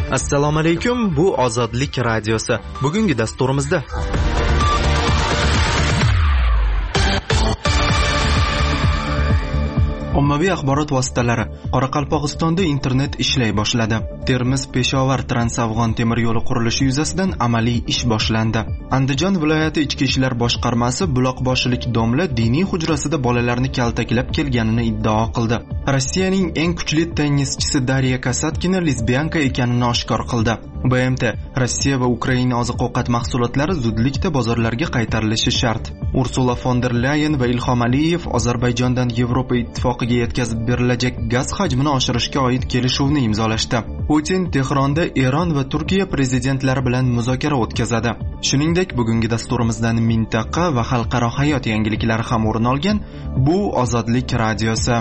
Assalomu alaykum, bu Ozodlik radiosi. Bugungi dasturimizda ommaviy axborot vositalari Qoraqalpog'istonda internet ishlay boshladi. Termiz-Peshovar Trans-Afg'on temir yo'li qurilishi yuzasidan amaliy ish boshlandi. Andijon viloyati ichki ishlar boshqarmasi buloqboshilik domla diniy hujrasida bolalarni kaltaklab kelganini iddao qildi. Rossiyaning eng kuchli tennischisi Dariya Kasatkina lesbiyanka ekanini oshkor qildi. BMT Rossiya va Ukraina oziq-ovqat mahsulotlari zudlikda bozorlarga qaytarilishi shart. Ursula von der Leyen va Ilhom Aliyev Ozarbayjondan Yevropa ittifoqiga yetkazib berilajak gaz hajmini oshirishga oid kelishuvni imzolashdi. Putin Tehronda Eron va Turkiya prezidentlari bilan muzokara o'tkazadi. Shuningdek, bugungi dasturimizdan mintaqa va xalqaro hayot yangiliklari ham o'rin olgan. Bu Ozodlik radiosi.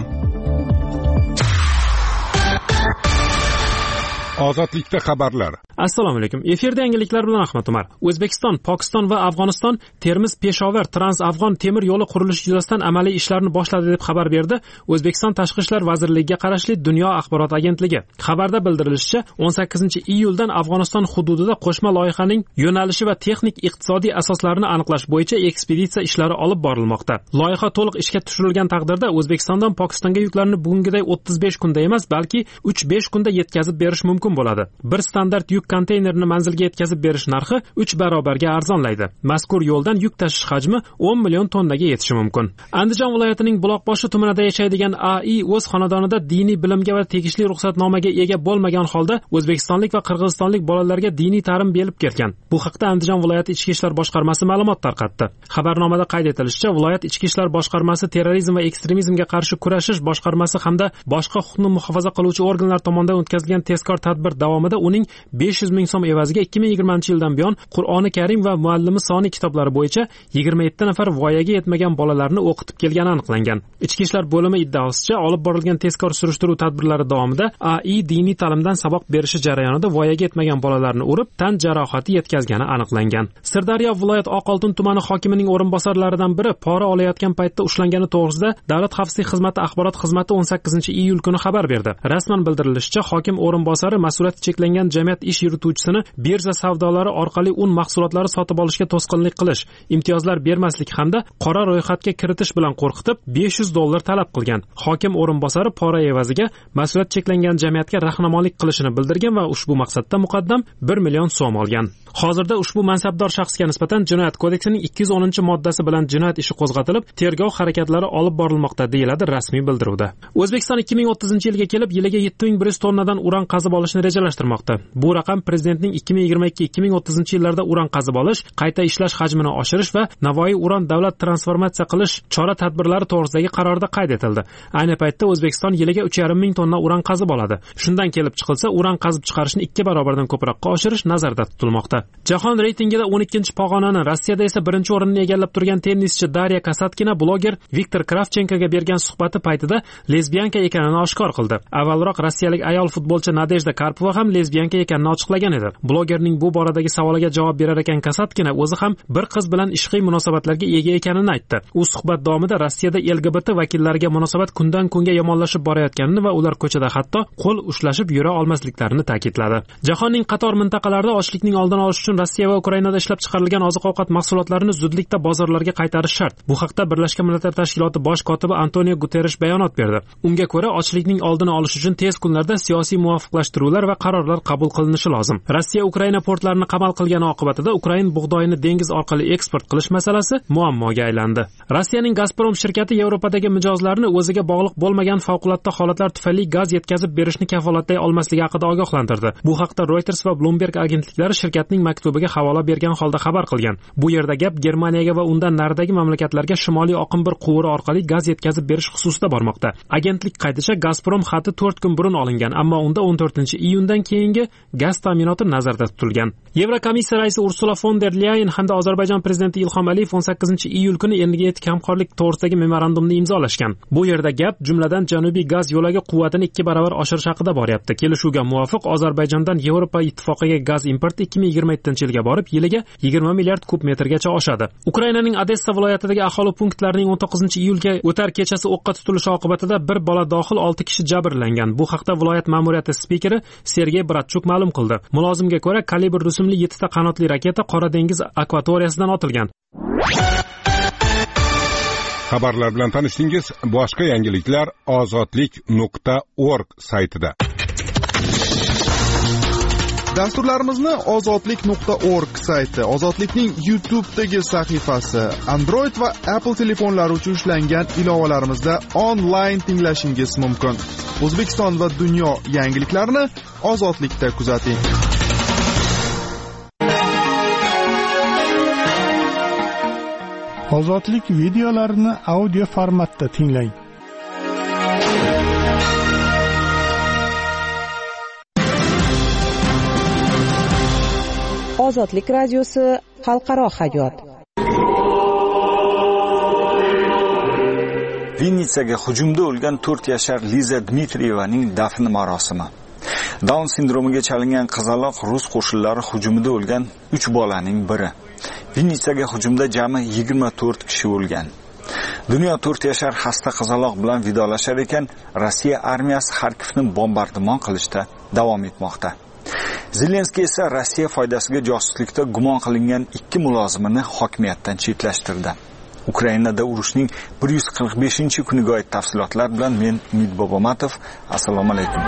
Ozodlikda xabarlar. Assalomu alaykum. Efirda yangiliklar bilan Ahmad Umar. O'zbekiston, Pokiston va Afg'oniston Termiz-Peshovar Trans-Afg'on temir yo'li qurilishi yuzasidan amaliy ishlarni boshladi deb xabar berdi O'zbekiston Tashqi ishlar vazirligiga qarashli Dunyo axborot agentligi. Xabarda bildirilishicha, 18-iyuldan Afg'oniston hududida qo'shma loyihaning yo'nalishi va texnik iqtisodiy asoslarini aniqlash bo'yicha ekspeditsiya ishlari olib borilmoqda. Loyiha to'liq ishga tushirilgan taqdirda O'zbekistondan Pokistonga yuklarni bugungiday 35 kunda emas, balki 3-5 kunda yetkazib berish mumkin bo'ladi. Bir standart yuk konteynerini manzilga yetkazib berish narxi 3 barobarga arzonlaydi. Mazkur yo'ldan yuk tashish hajmi 10 million tonnaga yetishi mumkin. Andijon viloyatining Buloqboshi tumanida yashaydigan AI o'z xonadonida diniy bilimga va tegishli ruxsatnomaga ega bo'lmagan holda o'zbekistonlik va qirg'izistonlik bolalarga diniy ta'lim berib kelgan. Bu haqda Andijon viloyati ichki ishlar boshqarmasi ma'lumot tarqatdi. Xabarnomada qayd etilishicha, viloyat ichki ishlar boshqarmasi terrorizm va ekstremizmga qarshi kurashish boshqarmasi hamda boshqa huquqni muhofaza qiluvchi organlar tomonidan o'tkazilgan tezkor tadbir davomida uning 500 ming so'm evaziga 2020-yildan buyon Qur'oni Karim va Muallimi Soni kitoblari bo'yicha 27 nafar voyaga yetmagan bolalarni o'qitib kelgani aniqlangan. Ichki ishlar bo'limi iddaosicha, olib borilgan tezkor surishtiruv tadbirlari davomida AI diniy ta'limdan saboq berishi jarayonida voyaga yetmagan bolalarni urib, tan jarohati yetkazgani aniqlangan. Sirdaryo viloyat Oqoltin tumani hokimining o'rinbosarlaridan biri pora olayotgan paytda ushlangani to'g'risida Davlat xavfsizlik xizmati axborot xizmati 18-iyul kuni xabar berdi. Rasman bildirilishicha, hokim o'rinbosari mas'uliyati cheklangan jamiyat ish yurituvchisini birja savdolari orqali un mahsulotlari sotib olishga to'sqinlik qilish, imtiyozlar bermaslik hamda qora ro'yxatga kiritish bilan qo'rqitib $500 talab qilgan. Hokim o'rinbosari pora evaziga mas'uliyat cheklangan jamiyatga rahnamolik qilishini bildirgan va ushbu maqsadda muqaddam 1 million so'm olgan. Hozirda ushbu mansabdor shaxsga nisbatan Jinoyat kodeksining 210-moddasi bilan jinoyat ishi qo'zg'atilib, tergov harakatlari olib borilmoqda, deyiladi rasmiy bildiruvda. O'zbekiston 2030-yilga kelib yiliga 7100 tonnadan uran qazib olishni rejalashtirmoqda. Bu raqam prezidentning 2022-2030 yillarda uran qazib olish, qayta ishlash hajmini oshirish va Navoiy uran davlat transformatsiya qilish chora-tadbirlari to'g'risidagi qarorda qayd etildi. Ayni paytda O'zbekiston yiliga 3,5 ming tonna uran qazib oladi. Shundan kelib chiqilsa, uran qazib chiqarishni 2 barobardan ko'proqqa oshirish nazarda tutilmoqda. Jahon reytingida 12-pog'onani, Rossiyada esa 1-o'rinni egallab turgan tennischi Dariya Kasatkina bloger Viktor Kravchenkoga bergan suhbati paytida lesbiyanka ekanini oshkor qildi. Avvalroq rossiyalik ayol futbolchi Nadejda Karpova ham lesbiyanka ekanini ochiqlagan edi. Blogerning bu boradagi savoliga javob berar ekan Kasatkina o'zi ham bir qiz bilan ishqiy munosabatlarga ega ekanini aytdi. U suhbat davomida Rossiyada LGBT vakillariga munosabat kundan kunga yomonlashib borayotganini va ular ko'chada hatto qo'l ushlashib yura olmasliklarini ta'kidladi. Jahonning qator mintaqalarida ochlikning oldini olish uchun Rossiya va Ukrainada ishlab chiqarilgan oziq-ovqat mahsulotlarini zudlikda bozorlarga qaytarish shart. Bu haqda Birlashgan Millatlar Tashkiloti bosh kotibi Antonio Guterres bayonot berdi. Unga ko'ra, ochlikning oldini olish uchun tez kunlarda siyosiy muvofiqlashtiruvlar va qarorlar qabul qilinishi lozim. Rossiya Ukraina portlarini qamal qilgani oqibatida Ukraina bug'doyini dengiz orqali eksport qilish masalasi muammoga aylandi. Rossiyaning Gazprom shirkati Yevropadagi mijozlarni o'ziga bog'liq bo'lmagan favqulodda holatlar tufayli gaz yetkazib berishni kafolatlay olmasligi haqida ogohlantirdi. Bu haqda Reuters va Bloomberg agentliklari shirkatning maktubiga havola bergan holda xabar qilgan. Bu yerda gap Germaniyaga va undan naridagi mamlakatlarga shimoliy oqim bir quvuri orqali gaz yetkazib berish xususida bormoqda. Agentlik qaytishicha, Gazprom xati 4 kun burun olingan, ammo unda 14-iyundan keyingi gaz ta'minoti nazarda tutilgan. Yevrokomissiya raisi Ursula von der Leyen hamda Ozarbayjon prezidenti Ilhom Aliyev 18-iyul kuni energetik hamkorlik to'g'risidagi memorandumni imzolashgan. Bu yerda gap jumladan Janubiy gaz yo'lagi quvvatini 2 barobar oshirish haqida boryapti. Kelishuvga muvofiq Ozarbayjondan Yevropa ittifoqiga gaz importi 2027-yilga borib, yiliga 20 milliard kub metrgacha oshadi. Ukrainaning Odessa viloyatidagi aholi punktlarining 19-iyulga o'tar kechasi o'qqa tutilishi oqibatida bir bola dohil 6 kishi jabrlangan. Bu haqda viloyat ma'muriyati spikeri Sergey Bratchuk ma'lum qildi. Mulozimga ko'ra, kalibr rusumli 7 ta qanotli raketa Qora dengiz akvatoriyasidan otilgan. Xabarlar bilan tanishdingiz. Boshqa yangiliklar ozodlik.org saytida. Dasturlarimizni ozodlik.org sayti, Ozodlikning YouTube'dagi sahifasi, Android va Apple telefonlari uchun ishlangan ilovalarimizda onlayn tinglashingiz mumkin. O'zbekiston va dunyo yangiliklarini Ozodlikda kuzating. Ozodlik videolarini audio formatda tinglang. Ozodlik radiosi xalqaro hayot. Vinnitsaga hujumda o'lgan 4 yashar Liza Dmitriyevaning dafn marosimi. Down sindromiga chalingan qizaloq rus qo'shinlari hujumida o'lgan 3 bolaning biri. Vinnitsaga hujumda jami 24 kishi o'lgan. Dunyo 4 yashar xasta qizaloq bilan vidolashar ekan, Rossiya armiyasi Xarkovni bombardimon qilishda davom etmoqda. Zelenskiy esa Rossiya foydasiga josuslikda gumon qilingan 2 mulozimini hokimiyatdan chetlashtirdi. Ukrainada urushning 145-kuniga oid tafsilotlar bilan men Umid Bobomatov. Assalomu alaykum.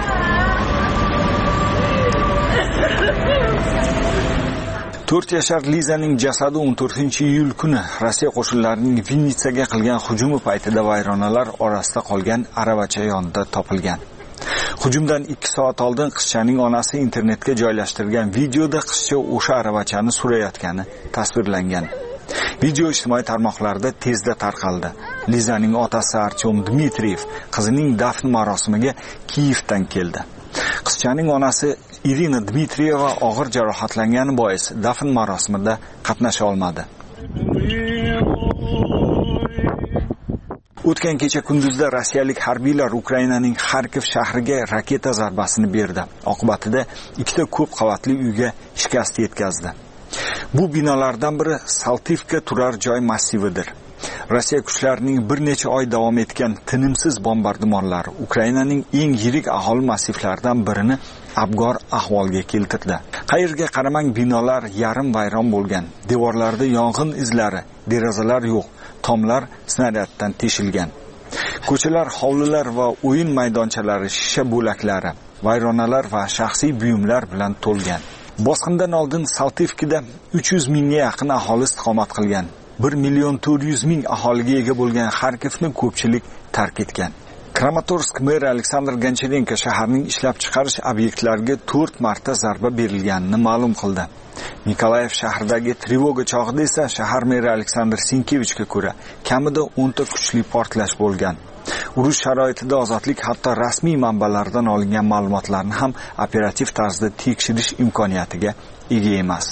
To'rt yashar Lizaning jasadi 14-iyul kuni Rossiya qo'shinlarining Vinnitsaga qilgan hujumi paytida vayronalar orasida qolgan aravacha yonida topilgan. Hujumdan 2 soat oldin qizchaning onasi internetga joylashtirgan videoda qizcha o'sha aravachani surayotgani tasvirlangan. Video ijtimoiy tarmoqlarda tezda tarqaldi. Lizaning otasi Artyom Dmitriyev qizining dafn marosimiga Kiyevdan keldi. Qizchaning onasi Irina Dmitriyeva og'ir jarohatlangani bois dafn marosimida qatnasha olmadi. O'tgan kecha kunduzda rossiyalik harbiylar Ukrainaning Xarkov shahriga raketa zarbasini berdi. Oqibatida 2 ta ko'p qavatli uyga shikast yetkazdi. Bu binolardan biri Saltivka turar joy massividir. Rossiya kuchlarining bir necha oy davom etgan tinimsiz bombardimonlari Ukrainaning eng yirik aholi massivlaridan birini abgor ahvolga keltirdi. Qayerga qaramang binolar yarim vayron bo'lgan. Devorlarda yong'in izlari, derazalar yo'q. Tomlar snaryaddan teshilgan. Ko'chalar, hovlilar va o'yin maydonchalari shisha bo'laklari, vayronalar va shaxsiy buyumlar bilan to'lgan. Bosqindan oldin Saltivkida 300 mingga yaqin aholi istiqomat qilgan. 1,400,000 aholiga ega bo'lgan Xarkovni ko'pchilik tark etgan. Kramatorsk meri Aleksandr Goncharenko shaharning ishlab chiqarish obyektlariga 4 marta zarba berilganini ma'lum qildi. Nikolayev shahridagi trevoga chog'ida esa shahar meri Aleksandr Sinkevichga ko'ra kamida 10 ta kuchli portlash bo'lgan. Urush sharoitida ozodlik hatto rasmiy manbalardan olingan ma'lumotlarni ham operativ tarzda tekshirish imkoniyatiga ega emas.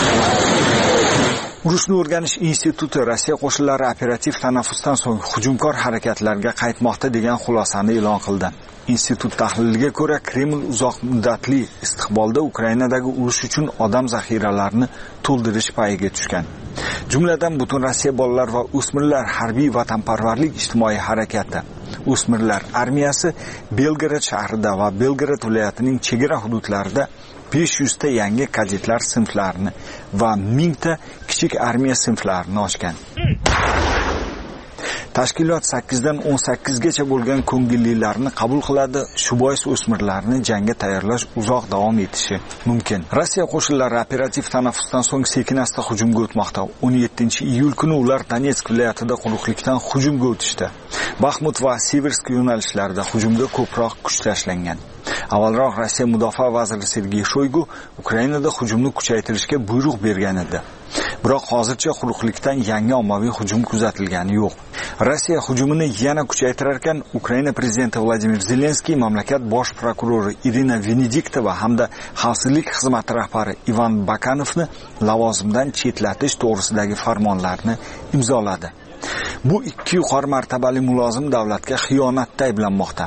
Urushni o'rganish instituti Rossiya qo'shinlari operativ tanaffusdan so'ng hujumkor harakatlarga qaytmoqda degan xulosani e'lon qildi. Institut tahliliga ko'ra, Kreml uzoq muddatli istiqbolda Ukrainadagi urush uchun odam zaxiralarini to'ldirish payiga tushgan. Jumladan butun Rossiya bolalar va o'smirlar harbiy vatanparvarlik ijtimoiy harakati, o'smirlar armiyasi Belgorod shahrida va Belgorod viloyatining chegara hududlarida 500 ta yangi kadetlar sinflarini va 1000 ta kichik armiya sinflarini ochgan. Tashkilot 8 dan 18 gacha bo'lgan ko'ngillilarni qabul qiladi. Shu bois o'smirlarni jangga tayyorlash uzoq davom etishi mumkin. Rossiya qo'shinlari operativ tanaffusdan so'ng sekin-asta hujumga o'tmoqda. 17-iyul kuni ular Donetsk viloyatida quruqlikdan hujumga o'tishdi. Baxmut va Seversk yo'nalishlarida hujumda ko'proq kuch tashlangan. Avvalroq Rossiya mudofaa vaziri Sergey Shoygu Ukrainada hujumni kuchaytirishga buyruq bergan edi. Biroq hozircha quruqlikdan yangi ommaviy hujum kuzatilgani yo'q. Rossiya hujumini yana kuchaytirar ekan, Ukraina prezidenti Vladimir Zelenskiy mamlakat bosh prokurori Irina Venediktova hamda xavfsizlik xizmati rahbari Ivan Bakanovni lavozimdan chetlatish to'g'risidagi farmonlarni imzoladi. Bu ikki yuqori martabali mulozim davlatga xiyonatda ayblanmoqda.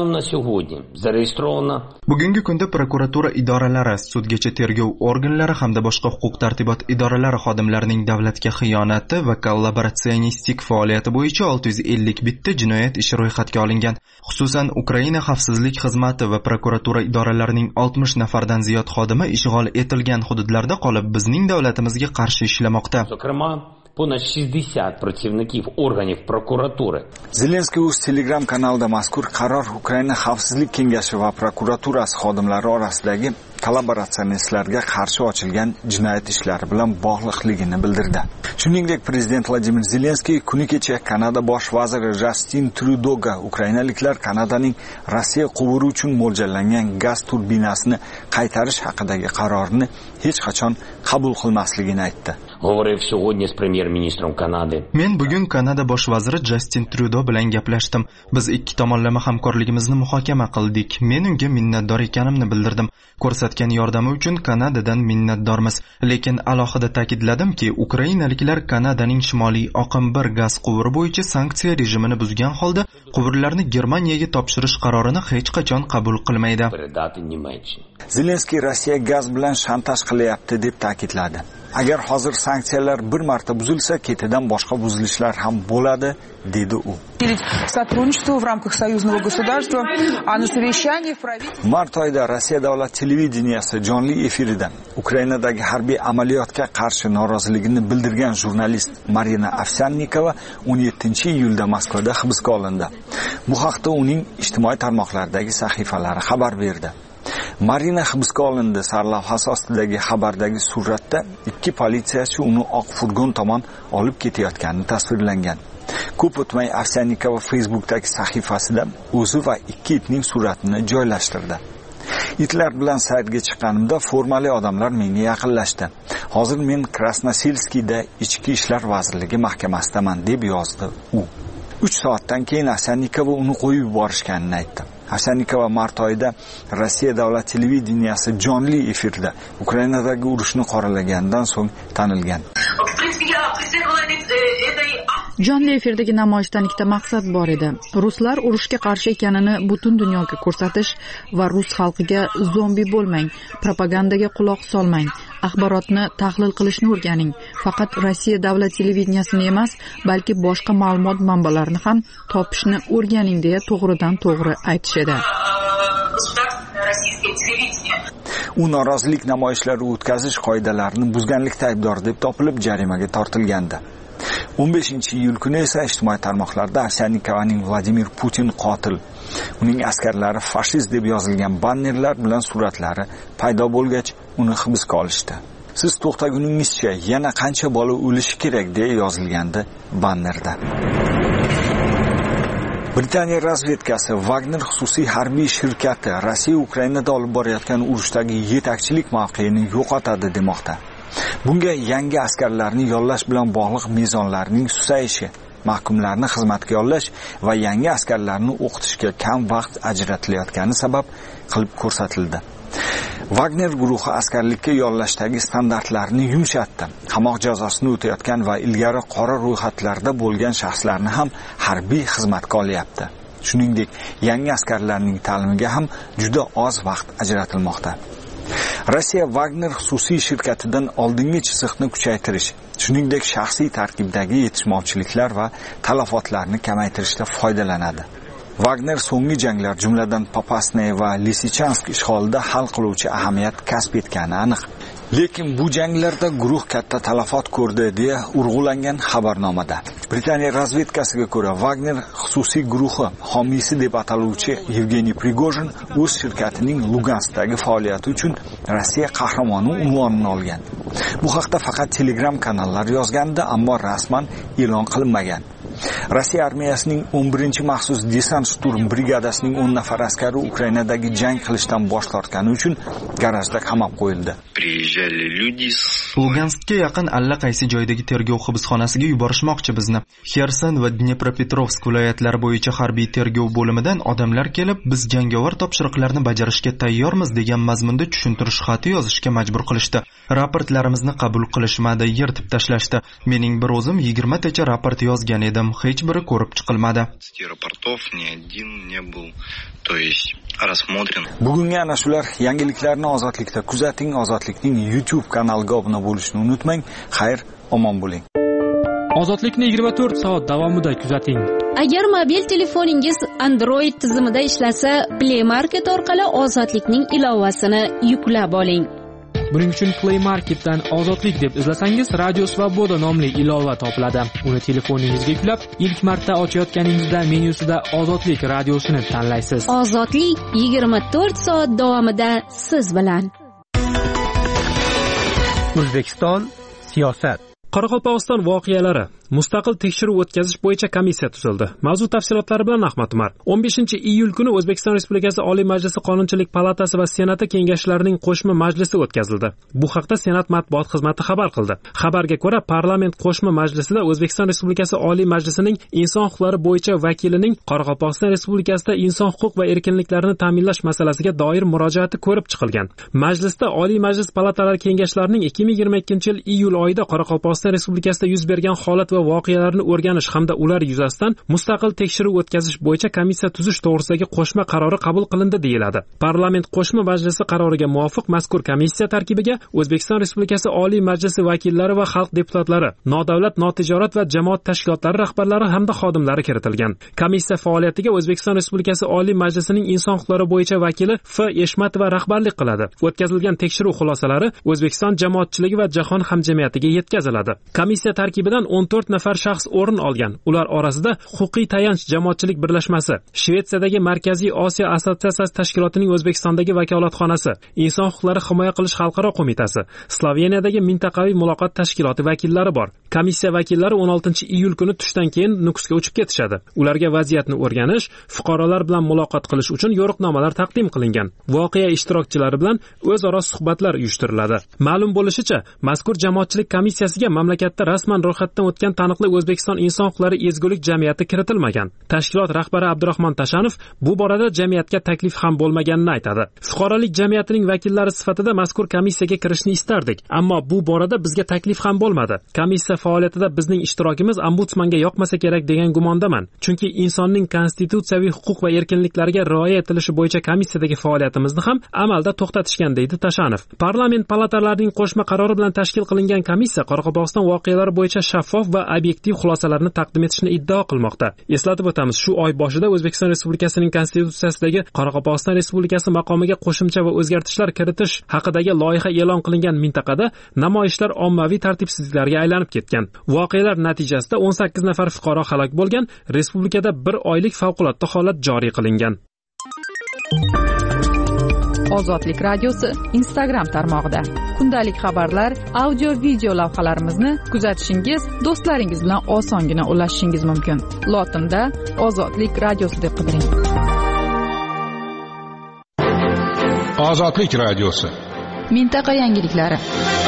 Bugungi kunda prokuratura idoralari, sudgacha tergov organlari hamda boshqa huquq-tartibot idoralari xodimlarining davlatga xiyonati va kollaboratsionistik faoliyati bo'yicha 650 bitta jinoyat ishi ro'yxatga olingan. Xususan, Ukraina xavfsizlik xizmati va prokuratura idoralarining 60 nafardan ziyod xodimi ishg'ol etilgan hududlarda qolib, bizning davlatimizga qarshi ishlamoqda. Понад 60 противників органів прокуратури. Zelenskiy o'z Telegram kanalida mazkur qaror Ukraina Xavfsizlik kengashi va prokuraturasi xodimlari orasidagi kollaboratsionistlarga qarshi ochilgan jinoyat ishlari bilan bog'liqligini bildirdi. Shuningdek, prezident Vladimir Zelenskiy kuni kecha Kanada bosh vaziri Justin Trudeauga Ukrainaliklar Kanadaning Rossiya quvuri uchun mo'ljallangan gaz turbinasini qaytarish haqidagi qarorni hech qachon qabul qilmasligini aytdi. Говорив сьогодні з прем'єр-міністром Канади. Men bugun Kanada bosh vaziri Justin Trudeau bilan gaplashdim. Biz ikki tomonlama hamkorligimizni muhokama qildik. Men unga minnatdor ekanimni bildirdim. Ko'rsatgan yordami uchun Kanadadan minnatdormiz. Lekin alohida ta'kidladimki, ukrainaliklar Kanadaning shimoliy oqim 1 gaz quvuri bo'yicha sanksiya rejimini buzgan holda quvurlarni Germaniyaga topshirish qarorini hech qachon qabul qilmaydi. Zelenskiy Rossiya gaz bilan shantaj qilyapti deb ta'kidladi. Agar hozir sanksiyalar bir marta buzilsa, ketidan boshqa buzilishlar ham bo'ladi, dedi u. Mart oyida Rossiya davlat televideniyasi jonli efirida Ukrainadagi harbiy amaliyotga qarshi noroziligini bildirgan jurnalist Marina Afsannikova 17-iyulda Moskvada hibsga olindi. Bu haqda uning ijtimoiy tarmoqlardagi sahifalari xabar berdi. Marina hibsga olindi. Sarlavhasi ostidagi xabardagi suratda ikki politsiyachi uni oq furgon tomon olib ketayotgani tasvirlangan. Ko'p o'tmay Afsannikova Facebookdagi sahifasida o'zi va ikki itning suratini joylashtirdi. Itlar bilan sayrga chiqqanimda formali odamlar menga yaqinlashdi. Hozir men Krasnoselskiyda Ichki ishlar vazirligi mahkamasidaman, deb yozdi u. 3 soatdan keyin Afsannikova uni qo'yib yuborishganini aytdi. Afsannikova mart oyida Rossiya davlat televideniyasi jonli efirda Ukrainadagi urushni qoralagandan so'ng tanilgan. Jonli efirdagi namoyishdan ikkita maqsad bor edi. Ruslar urushga qarshi ekanini butun dunyoga ko'rsatish va rus xalqiga zombi bo'lmang, propagandaga quloq solmang, axborotni tahlil qilishni o'rganing. Faqat Rossiya davlat televideniyasini emas, balki boshqa ma'lumot manbalarini ham topishni o'rganing deya to'g'ridan to'g'ri aytishadi. U norozilik namoyishlari o'tkazish qoidalarini buzganlikda aybdor deb topilib jarimaga tortilgandi. 15-iyul kuni esa ijtimoiy tarmoqlarda Afsannikovaning Vladimir Putin qotil, uning askarlari fashist deb yozilgan bannerlar bilan suratlari paydo bo'lgach, uni hibsga olishdi. Siz to'xtaguningizcha yana qancha bola o'lishi kerak deya yozilgandi bannerda. Britaniya razvedkasi Wagner xususiy harbiy shirkati Rossiya Ukrainada olib borayotgan urushdagi yetakchilik mavqeini yo'qotadi demoqda. Bunga yangi askarlarni yollash bilan bog'liq mezonlarning susayishi, mahkumlarni xizmatga yollash va yangi askarlarni o'qitishga kam vaqt ajratilayotgani sabab qilib ko'rsatildi. Wagner guruhi askarlikka yollashdagi standartlarni yumshatdi. Qamoq jazosini o'tayotgan va ilgari qora ro'yxatlarda bo'lgan shaxslarni ham harbiy xizmatga olyapti. Shuningdek, yangi askarlarning ta'limiga ham juda oz vaqt ajratilmoqda. Rossiya Wagner xususiy shirkatidan oldingi chiziqni kuchaytirish, shuningdek shaxsiy tarkibdagi yetishmovchiliklar va talafotlarni kamaytirishda foydalanadi. Wagner so'nggi janglar, jumladan Popasnaya va Lisichansk ishg'olida hal qiluvchi ahamiyat kasb etgani aniq. Lekin bu janglarda guruh katta talafot ko'rdi deya urg'ulangan xabarnomada. Britaniya razvedkasiga ko'ra, Wagner xususiy guruhi homiysi deb ataluvchi Yevgeniy Prigojin o'z shirkatining Luganskdagi faoliyati uchun Rossiya qahramoni unvonini olgan. Bu haqda faqat Telegram kanallar yozganda, ammo rasman e'lon qilinmagan. Rossiya armiyasining 11-maxsus desant shturm brigadasining 10 nafar askari Ukrainadagi jang qilishdan bosh tortgani uchun garajda qamab qo'yildi. Luganskka yaqin allaqaysi joydagi tergov hibsxonasiga yuborishmoqchi bizni. Xerson va Dnepropetrovsk viloyatlari bo'yicha harbiy tergov bo'limidan odamlar kelib, biz jangovar topshiriqlarni bajarishga tayyormiz degan mazmunda tushuntirish xati yozishga majbur qilishdi. Raportlarimizni qabul qilishmadi, yirtib tashlashdi. Mening bir o'zim 20 tacha raport yozgan edim, hech biri ko'rib chiqilmadi. Bugungi ana shular yangiliklarni Ozodlikda kuzating. Ozodlikning YouTube kanaliga obuna bo'lishni unutmang. Xayr, omon bo'ling. Ozodlikni 24 soat davomida kuzating. Agar mobil telefoningiz Android tizimida ishlasa, Play Market orqali Ozodlikning ilovasini yuklab oling. Buning uchun Play Marketdan Ozodlik deb izlasangiz, Radio Svoboda nomli ilova topiladi. Uni telefoningizga yuklab, ilk marta ochayotganingizda menyusida Ozodlik radiosini tanlaysiz. Ozodlik 24 soat davomida siz bilan. O'zbekiston siyosat. Qoraqalpog'iston voqealari mustaqil tekshiruv o'tkazish bo'yicha komissiya tuzildi. Mavzu tafsilotlari bilan Ahmad Umar. 15-iyul kuni O'zbekiston Respublikasi Oliy Majlisi Qonunchilik palatasi va Senati kengashlarining qo'shma majlisi o'tkazildi. Bu haqda Senat matbuot xizmati xabar qildi. Xabarga ko'ra, parlament qo'shma majlisida O'zbekiston Respublikasi Oliy Majlisining inson huquqlari bo'yicha vakilining Qoraqalpog'iston Respublikasida inson huquq va erkinliklarini ta'minlash masalasiga doir murojaati ko'rib chiqilgan. Majlisda Oliy Majlis palatalari kengashlarining 2022-yil iyul oyida Qoraqalpog'iston Respublikasida yuz bergan holat va voqealarni o'rganish hamda ular yuzasidan mustaqil tekshiruv o'tkazish bo'yicha komissiya tuzish to'g'risidagi qo'shma qarori qabul qilindi deyiladi. Parlament qo'shma majlisi qaroriga muvofiq mazkur komissiya tarkibiga O'zbekiston Respublikasi Oliy Majlisi vakillari va xalq deputatlari, nodavlat, notijorat va jamoat tashkilotlari rahbarlari hamda xodimlari kiritilgan. Komissiya faoliyatiga O'zbekiston Respublikasi Oliy Majlisining inson huquqlari bo'yicha vakili F. Eshmatova rahbarlik qiladi. O'tkazilgan tekshiruv xulosalari O'zbekiston jamoatchiligi va jahon hamjamiyatiga yetkaziladi. Komissiya tarkibidan 14 nafar shaxs o'rin olgan. Ular orasida Huquqiy tayanch jamoatchilik birlashmasi, Shvetsiyadagi Markaziy Osiyo assotsiatsiyasi tashkilotining O'zbekistondagi vakolatxonasi, Inson huquqlari himoya qilish xalqaro qo'mitasi, Sloveniyadagi mintaqaviy muloqot tashkiloti vakillari bor. Komissiya vakillari 16-iyul kuni tushdan keyin Nukusga uchib ketishadi. Ularga vaziyatni o'rganish, fuqarolar bilan muloqot qilish uchun yo'riqnomalar taqdim qilingan. Voqea ishtirokchilari bilan o'zaro suhbatlar uyushtiriladi. Ma'lum bo'lishicha, mazkur jamoatchilik komissiyasiga mamlakatda rasman ro'yxatdan o'tgan taniqli O'zbekiston inson huquqlari ezgulik jamiyati kiritilmagan. Tashkilot rahbari Abdurahmon Tashanov bu borada jamiyatga taklif ham bo'lmaganini aytadi. Fuqarolik jamiyatining vakillari sifatida mazkur komissiyaga kirishni istardik, ammo bu borada bizga taklif ham bo'lmadi. Komissiya faoliyatida bizning ishtirokimiz ombudsmanga yoqmasa kerak degan gumondaman. Chunki insonning konstitutsiyaviy huquq va erkinliklariga rioya etilishi bo'yicha komissiyadagi faoliyatimizni ham amalda to'xtatishgan deydi Tashanov. Parlament palatalarining qo'shma qarori bilan tashkil qilingan komissiya Qoraqalpog'iston voqealari bo'yicha shaffof va obyektiv xulosalarni taqdim etishni iddao qilmoqda. Eslatib o'tamiz, shu oy boshida O'zbekiston Respublikasining konstitutsiyasidagi Qoraqalpog'iston Respublikasi maqomiga qo'shimcha va o'zgartishlar kiritish haqidagi loyiha e'lon qilingan mintaqada namoyishlar ommaviy tartibsizliklarga aylanib ketgan. Voqealar natijasida 18 nafar fuqaro halok bo'lgan, respublikada 1 oylik favqulodda holat joriy qilingan. Ozodlik radiosi Instagram tarmog'ida kundalik xabarlar, audio, video lavhalarimizni kuzatishingiz, do'stlaringiz bilan osongina ulashishingiz mumkin. Lotinda Ozodlik radiosi deb qidiring. Ozodlik radiosi. Mintaqa yangiliklari.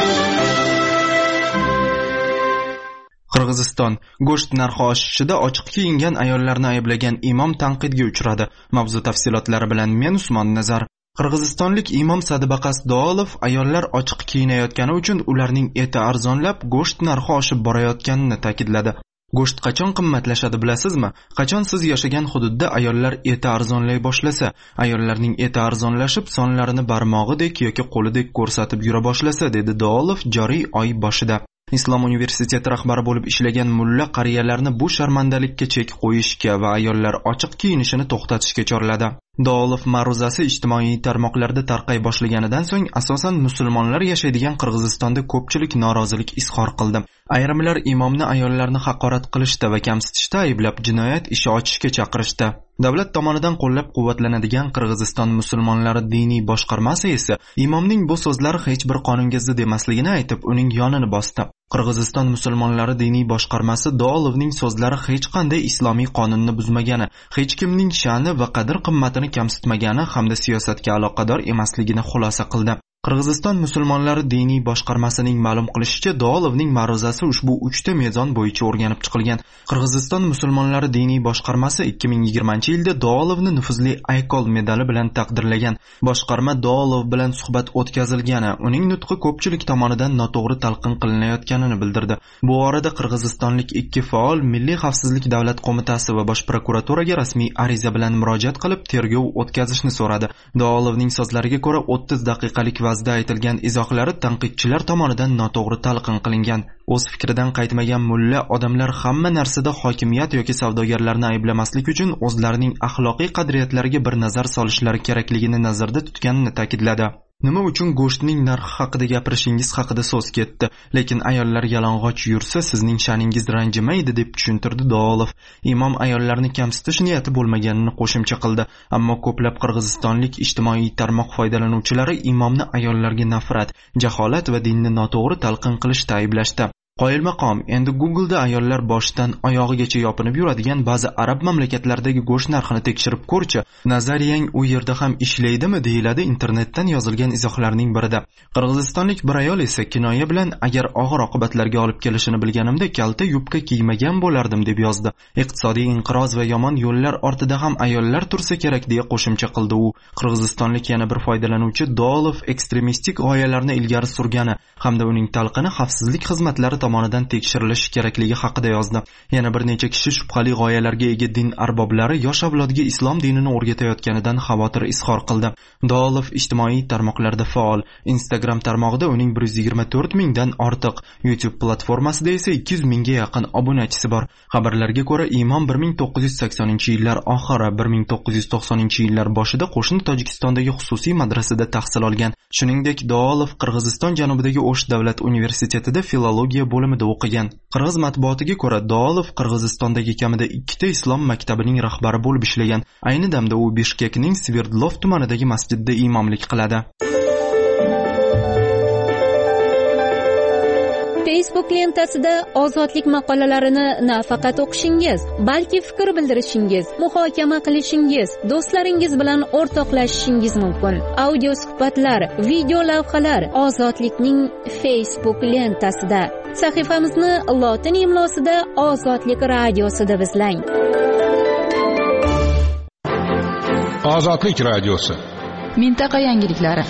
Qirg'iziston go'sht narxi oshishida ochiq kiyingan ayollarni ayblagan imom tanqidga uchradi. Mavzu tafsilotlari bilan men Usmon Nazar. Qirg'izistonlik imom Sadibaqas Doolov ayollar ochiq kiyinayotgani uchun ularning eti arzonlab, go'sht narxi oshib borayotganini ta'kidladi. Go'sht qachon qimmatlashadi bilasizmi? Qachon siz yashagan hududda ayollar eti arzonlay boshlasa, ayollarning eti arzonlashib, sonlarini barmog'idek yoki qo'lidek ko'rsatib yura boshlasa, dedi Doolov joriy oy boshida. Islom universiteti rahbari bo'lib ishlagan mulla qariyalarni bu sharmandalikka chek qo'yishga va ayollar ochiq kiyinishini to'xtatishga chorladi. Doolov ma'ruzasi ijtimoiy tarmoqlarda tarqay boshlaganidan so'ng asosan musulmonlar yashaydigan Qirg'izistonda ko'pchilik norozilik izhor qildi. Ayrimlar imomni ayollarni haqorat qilishda va kamsitishda ayblab jinoyat ishi ochishga chaqirishdi. Davlat tomonidan qo'llab-quvvatlanadigan Qirg'iziston musulmonlari diniy boshqarmasi esa imomning bu so'zlari hech bir qonunga zid emasligini aytib, uning yonini bosdi. Qirg'iziston musulmonlari diniy boshqarmasi Doolovning so'zlari hech qanday islomiy qonunni buzmagani, hech kimning sha'ni va qadr-qimmatini kamsitmagani hamda siyosatga aloqador emasligini xulosa qildi. Qirg'iziston musulmonlari diniy boshqarmasining ma'lum qilishicha, Doolovning ma'ruzasi ushbu 3 ta mezon bo'yicha o'rganib chiqilgan. Qirg'iziston musulmonlari diniy boshqarmasi 2020-yilda Doolovni nufuzli Aykol medali bilan taqdirlagan. Boshqarma Doolov bilan suhbat o'tkazilgani, uning nutqi ko'pchilik tomonidan noto'g'ri talqin qilinayotganini bildirdi. Bu orada qirg'izistonlik 2 faol Milliy xavfsizlik davlat qo'mitasi va bosh prokuraturaga rasmiy ariza bilan murojaat qilib, tergov o'tkazishni so'radi. Doolovning so'zlariga ko'ra 30 daqiqalik vazda aytilgan izohlari tanqidchilar tomonidan noto'g'ri talqin qilingan. O'z fikridan qaytmagan mulla odamlar hamma narsada hokimiyat yoki savdogarlarni ayblamaslik uchun o'zlarining axloqiy qadriyatlariga bir nazar solishlari kerakligini nazarda tutganini ta'kidladi. Nima uchun go'shtning narxi haqida gapirishingiz haqida so'z ketdi, lekin ayollar yalang'och yursa sizning sha'ningiz ranjimaydi deb tushuntirdi Doolov. Imom ayollarni kamsitish niyati bo'lmaganini qo'shimcha qildi, ammo ko'plab qirg'izistonlik ijtimoiy tarmoq foydalanuvchilari imomni ayollarga nafrat, jaholat va dinni noto'g'ri talqin qilishda ayblashdi. Qoyil maqom, endi Google'da ayollar boshidan oyog'igacha yopinib yuradigan ba'zi arab mamlakatlaridagi go'sht narxini tekshirib ko'rchi. Nazariyang u yerda ham ishlaydimi deyiladi internetdan yozilgan izohlarning birida. Qirg'izistonlik bir ayol esa kinoya bilan agar og'ir oqibatlarga olib kelishini bilganimda kalta yubka kiymagan bo'lardim deb yozdi. Iqtisodiy inqiroz va yomon yo'llar ortida ham ayollar tursa kerak deya qo'shimcha qildi u. Qirg'izistonlik yana bir foydalanuvchi Doolov ekstremistik g'oyalarni ilgari surgani hamda uning talqini xavfsizlik xizmatlari tomonidan tekshirilishi kerakligi haqida yozdi. Yana bir necha kishi shubhali g'oyalarga ega din arboblari yosh avlodga islom dinini o'rgatayotganidan xavotir izhor qildi. Doolov ijtimoiy tarmoqlarda faol. Instagram tarmog'ida uning 124 mingdan ortiq, YouTube platformasida esa 200 mingga yaqin obunachisi bor. Xabarlarga ko'ra, imom 1980-yillar oxiri, 1990-yillar boshida qo'shni Tojikistondagi xususiy madrasada tahsil olgan. Shuningdek, Doolov Qirg'iziston janubidagi O'sh davlat universitetida filologiya bo'limida o'qigan. Qirg'iz matbuotiga ko'ra, Doolov Qirg'izistondagi kamida 2 ta islom maktabining rahbari bo'lib ishlagan. Ayni damda u Bishkekning Sverdlov tumanidagi masjidda imomlik qiladi. Facebook lentasida ozodlik maqolalarini nafaqat o'qishingiz, balki fikr bildirishingiz, muhokama qilishingiz, do'stlaringiz bilan o'rtoqlashishingiz mumkin. Audio suhbatlar, video lavhalar ozodlikning Facebook lentasida. Sahifamizni lotin imlosida Ozodlik radiosida izlang. Ozodlik radiosi. Mintaqa yangiliklari.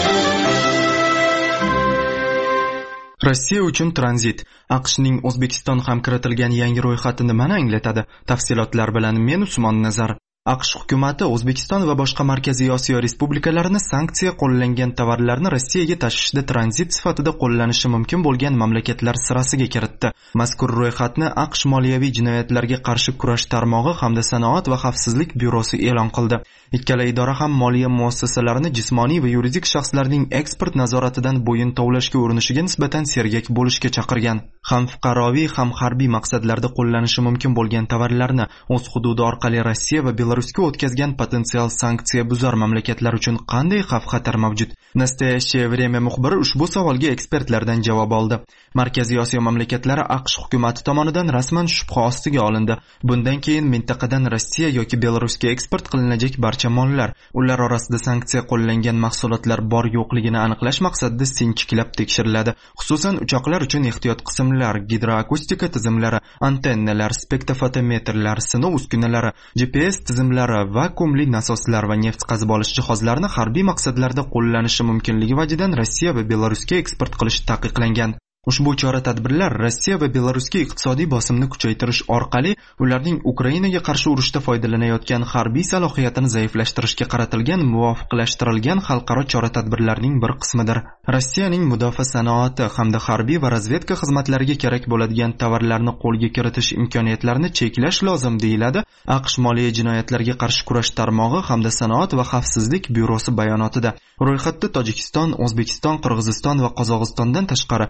Rossiya uchun tranzit. AQShning O'zbekiston ham kiritilgan yangi ro'yxati nimani anglatadi? Tafsilotlar bilan men Usmon Nazar. AQSh hukumati O'zbekiston va boshqa Markaziy Osiyo respublikalarini sanksiya qo'llangan tovarlarni Rossiyaga tashishda tranzit sifatida qo'llanishi mumkin bo'lgan mamlakatlar sirasiga kiritdi. Mazkur ro'yxatni AQSh moliyaviy jinoyatlarga qarshi kurash tarmog'i hamda sanoat va xavfsizlik byurosi e'lon qildi. Ikkala idora ham moliya muassasalarini jismoniy va yuridik shaxslarning eksport nazoratidan bo'yin tovlashga urinishiga nisbatan sergak bo'lishga chaqirgan. Ham fuqaroviy, ham harbiy maqsadlarda qo'llanishi mumkin bo'lgan tovarlarni o'z hududi orqali Rossiya va Belarusga o'tkazgan potensial sanksiya buzar mamlakatlar uchun qanday xavf-xatar mavjud? Nastoyaщее время muxbiri ushbu savolga ekspertlardan javob oldi. Markaziy Osiyo mamlakatlari AQSh hukumati tomonidan rasman shubha ostiga olindi. Bundan keyin mintaqadan Rossiya yoki Belarusga eksport qilinajak barcha mollar, ular orasida sanksiya qo'llangan mahsulotlar bor yo'qligini aniqlash maqsadida sinchiklab tekshiriladi. Xususan uchoqlar uchun ehtiyot qismlar, gidroakustika tizimlari, antennalar, spektrofotometrlar, sinov uskunalari, GPS tizimlari, vakuumli nasoslar va neft qazib olish jihozlarini harbiy maqsadlarda qo'llanishi mumkinligi vajidan Rossiya va Belarusga eksport qilish taqiqlangan. Ushbu chora-tadbirlar Rossiya va Belarusga iqtisodiy bosimni kuchaytirish orqali ularning Ukrainaga qarshi urushda foydalanayotgan harbiy salohiyatini zaiflashtirishga qaratilgan muvofiqlashtirilgan xalqaro chora-tadbirlarning bir qismidir. Rossiyaning mudofaa sanoati hamda harbiy va razvedka xizmatlariga kerak bo'ladigan tovarlarni qo'lga kiritish imkoniyatlarini cheklash lozim deyiladi AQSh moliya jinoyatlarga qarshi kurash tarmog'i hamda sanoat va xavfsizlik byurosi bayonotida. Ro'yxatda Tojikiston, O'zbekiston, Qirg'iziston va Qozog'istondan tashqari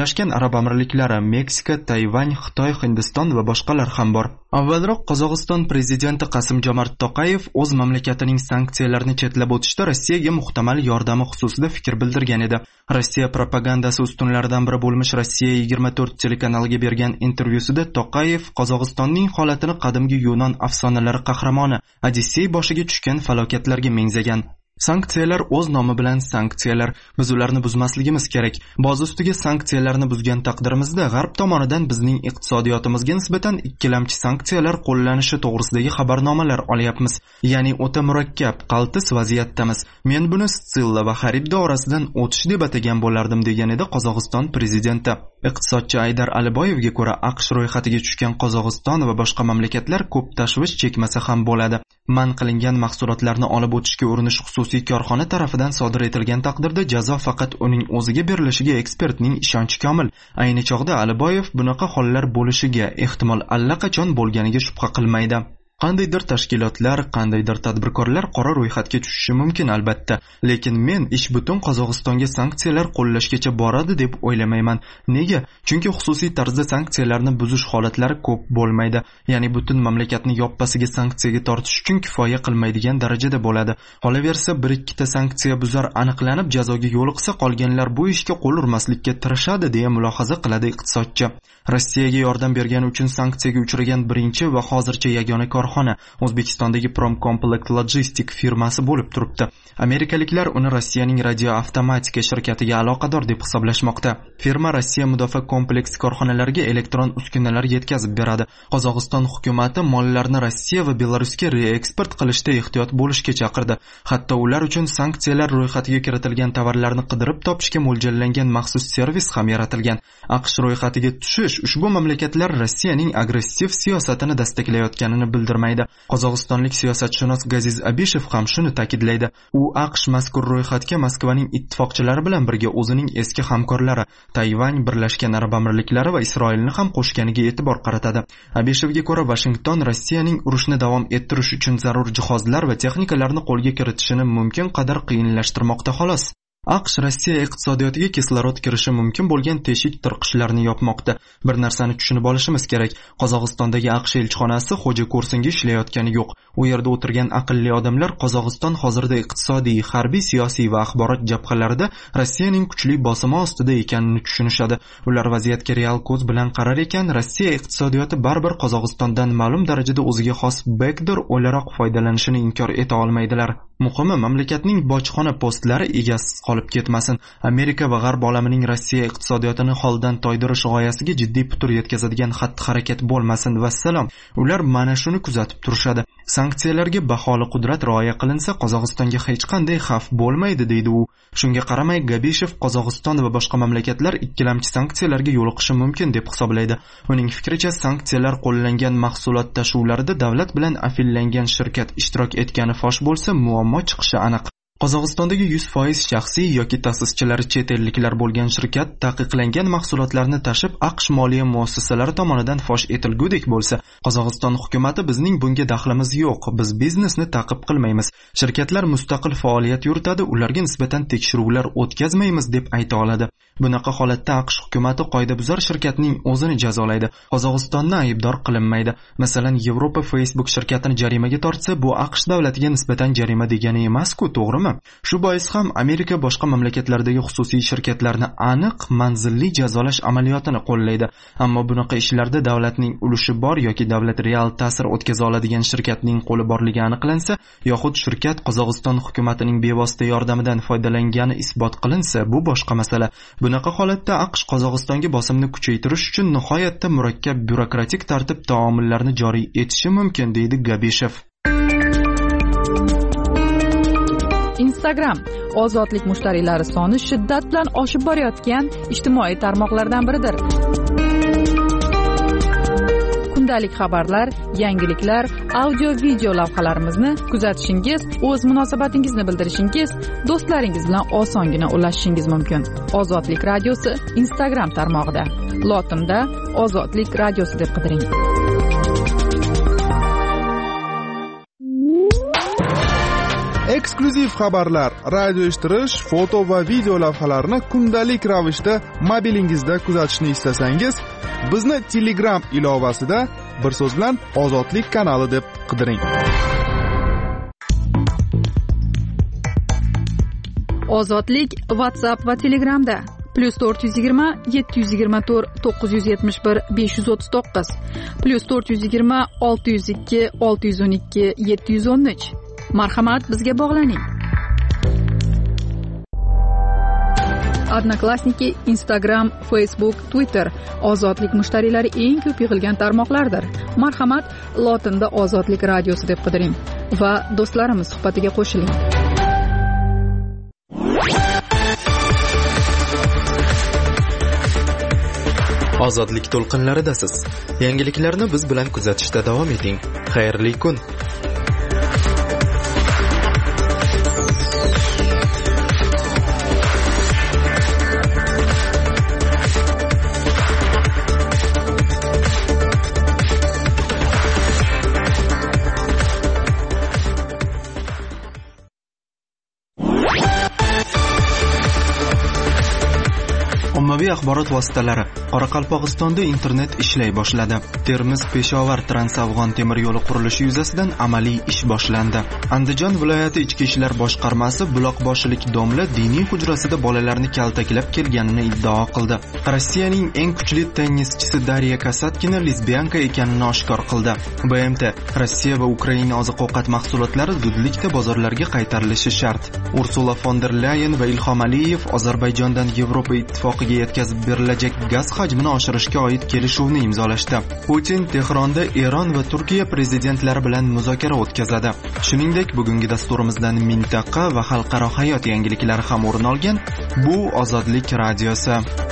Birlashgan Arab Amirliklari, Meksika, Tayvan, Xitoy, Hindiston va boshqalar ham bor. Avvalroq Qozog'iston prezidenti Qasim-Jomart To'qayev o'z mamlakatining sanksiyalarni chetlab o'tishda Rossiyaga muhtamal yordami xususida fikr bildirgan edi. Rossiya propagandasi ustunlaridan biri bo'lmish Rossiya 24 telekanaliga bergan intervyusida To'qayev Qozog'istonning holatini qadimgi Yunon afsonalari qahramoni Odissey boshiga tushgan falokatlarga mengzagan. Sanksiyalar o'z nomi bilan sanksiyalar. Biz ularni buzmasligimiz kerak. Boz ustiga sanksiyalarni buzgan taqdirimizda G'arb tomonidan bizning iqtisodiyotimizga nisbatan ikkilamchi sanksiyalar qo'llanishi to'g'risidagi xabarnomalar olyapmiz. Ya'ni o'ta murakkab, qaltis vaziyatdamiz. Men buni Stsilla va Xaribda orasidan o'tish deb atagan bo'lardim, degan edi Qozog'iston prezidenti. Iqtisodchi Aydar Aliboyevga ko'ra, AQSh ro'yxatiga tushgan Qozog'iston va boshqa mamlakatlar ko'p tashvish chekmasa ham bo'ladi. Man qilingan mahsulotlarni olib o'tishga urinish xususiy korxona tarafidan sodir etilgan taqdirda jazo faqat uning o'ziga berilishiga ekspertning ishonchi komil. Ayni chog'da Aliboyev bunaqa hollar bo'lishiga ehtimol allaqachon bo'lganiga shubha qilmaydi. Qandaydir tashkilotlar, qandaydir tadbirkorlar qora ro'yxatga tushishi mumkin albatta, lekin men ish butun Qozog'istonga sanksiyalar qo'llashgacha boradi deb o'ylamayman. Nega? Chunki xususiy tarzda sanksiyalarni buzish holatlari ko'p bo'lmaydi. Ya'ni butun mamlakatni yoppasiga sanksiyaga tortish uchun kifoya qilmaydigan darajada bo'ladi. Qolaversa, bir ikkita sanksiya buzar aniqlanib jazoga yo'liqsa, qolganlar bu ishga qo'l urmaslikka tirishadi deya mulohaza qiladi iqtisodchi. Rossiyaga yordam bergani uchun sanksiyaga uchragan birinchi va hozircha yagona korxona O'zbekistondagi Promcomplex Logistic firmasi bo'lib turibdi. Amerikaliklar uni Rossiyaning radioavtomatika shirkatiga aloqador deb hisoblashmoqda. Firma Rossiya mudofaa kompleks korxonalariga elektron uskunalar yetkazib beradi. Qozog'iston hukumati mollarni Rossiya va Belarusga reeksport qilishda ehtiyot bo'lishga chaqirdi. Hatto ular uchun sanksiyalar ro'yxatiga kiritilgan tovarlarni qidirib topishga mo'ljallangan maxsus servis ham yaratilgan. AQSh ro'yxatiga tushish ushbu mamlakatlar Rossiyaning agressiv siyosatini dastaklayotganini bildirmaydi. Qozog'istonlik siyosatshunos Gaziz Abishev ham shuni ta'kidlaydi. U AQSh mazkur ro'yxatga Moskvaning ittifoqchilari bilan birga o'zining eski hamkorlari Tayvan, Birlashgan Arab Amirliklari va Isroilni ham qo'shganiga e'tibor qaratadi. Abishevga ko'ra, Washington Rossiyaning urushni davom ettirish uchun zarur jihozlar va texnikalarni qo'lga kiritishini mumkin qadar qiyinlashtirmoqda xolos. AQSh Rossiya iqtisodiyotiga kislorod kirishi mumkin bo'lgan teshik tirqishlarni yopmoqda. Bir narsani tushunib olishimiz kerak. Qozog'istondagi AQSh elchixonasi xo'ja ko'rsinga ishlayotgani yo'q. U yerda o'tirgan aqlli odamlar Qozog'iston hozirda iqtisodiy, harbiy, siyosiy va axborot jabhalarida Rossiyaning kuchli bosimi ostida ekanini tushunishadi. Ular vaziyatga real ko'z bilan qarar ekan, Rossiya iqtisodiyoti baribir Qozog'istondan ma'lum darajada o'ziga xos backdoor o'laroq foydalanishini inkor eta olmaydilar. Muhimi, mamlakatning bojxona postlari egasiz qolib ketmasin. Amerika va G'arb olamining Rossiya iqtisodiyotini holdan toydirish g'oyasiga jiddiy putur yetkazadigan xatti-harakat bo'lmasin. Vassalom. Ular mana shuni kuzatib turishadi. Sanksiyalarga baholi qudrat rioya qilinsa, Qozog'istonga hech qanday xavf bo'lmaydi, deydi u. Shunga qaramay, Gabishev Qozog'iston va boshqa mamlakatlar ikkilamchi sanksiyalarga yo'liqishi mumkin deb hisoblaydi. Uning fikricha, sanksiyalar qo'llangan mahsulot tashuvlarida davlat bilan afillangan shirkat ishtirok etgani fosh bo'lsa, muammo chiqishi aniq. Qozog'istondagi 100% shaxsiy yoki ta'sischilari chet elliklar bo'lgan shirkat taqiqlangan mahsulotlarni tashib AQSh moliya muassasalari tomonidan fosh etilgudek bo'lsa, Qozog'iston hukumati bizning bunga daxlimiz yo'q, biz biznesni ta'qib qilmaymiz, shirkatlar mustaqil faoliyat yuritadi, ularga nisbatan tekshiruvlar o'tkazmaymiz deb ayta oladi. Bunaqa holatda AQSh hukumati qoidabuzar shirkatning o'zini jazolaydi. Qozog'istonni aybdor qilinmaydi. Masalan, Yevropa Facebook shirkatini jarimaga tortsa, bu AQSh davlatiga nisbatan jarima degani emas-ku, to'g'rimi? Shu bois ham Amerika boshqa mamlakatlardagi xususiy shirkatlarni aniq manzilli jazolash amaliyotini qo'llaydi. Ammo bunaqa ishlarda davlatning ulushi bor yoki davlat real ta'sir o'tkaza oladigan shirkatning qo'li borligi aniqlansa, yoxud shirkat Qozog'iston hukumatining bevosita yordamidan foydalangani isbot qilinsa, bu boshqa masala. Bunaqa holatda AQSh Qozog'istonga bosimni kuchaytirish uchun nihoyatda murakkab byurokratik tartib taomillarni joriy etishi mumkin, deydi Gabishev. Instagram ozodlik mushtariylari soni shiddat bilan oshib borayotgan ijtimoiy tarmoqlardan biridir. Kundalik xabarlar, yangiliklar, audio-video lavhalarimizni kuzatishingiz, o'z munosabatingizni bildirishingiz, do'stlaringiz bilan osongina ulashishingiz mumkin. Ozodlik radiosi Instagram tarmog'ida. Lotinda Ozodlik radiosi deb qidiring. eksklyuziv xabarlar, radio eshittirish, foto va video lavhalarni kundalik ravishda mobilingizda kuzatishni istasangiz, bizni Telegram ilovasida bir so'z bilan Ozodlik kanali deb qidiring. Ozodlik WhatsApp va Telegramda +420 724 971 539 +420 602 612 713. Marhamat, bizga bog'laning. Odnoklassniki, Instagram, Facebook, Twitter Ozodlik mushtariylari eng ko'p yig'ilgan tarmoqlardir. Marhamat, lotinda Ozodlik radiosi deb qidiring va do'stlarimiz suhbatiga qo'shiling. Ozodlik to'lqinlaridasiz. Yangiliklarni biz bilan kuzatishda davom eting. Xayrli kun. Ommaviy axborot vositalari Qoraqalpog'istonda internet ishlay boshladi. Termiz Peshovar Trans-Afg'on temir yo'li qurilishi yuzasidan amaliy ish boshlandi. Andijon viloyati ichki ishlar boshqarmasi buloqboshilik domla diniy hujrasida bolalarni kaltaklab kelganini iddao qildi. Rossiyaning eng kuchli tennischisi Darya Kasatkina lesbiyanka ekanini oshkor qildi. BMT Rossiya va Ukraina oziq-ovqat mahsulotlari zudlikda bozorlarga qaytarilishi shart. Ursula von der Leyen va Ilhom Aliyev Ozarbayjondan Yevropa ittifoqiga yetkazib berilajak gaz hajmini oshirishga oid kelishuvni imzolashdi. Putin Tehronda Eron va Turkiya prezidentlari bilan muzokara o'tkazadi. Shuningdek, bugungi dasturimizdan mintaqa va xalqaro hayot yangiliklari ham o'rin olgan. Bu Ozodlik radiosi.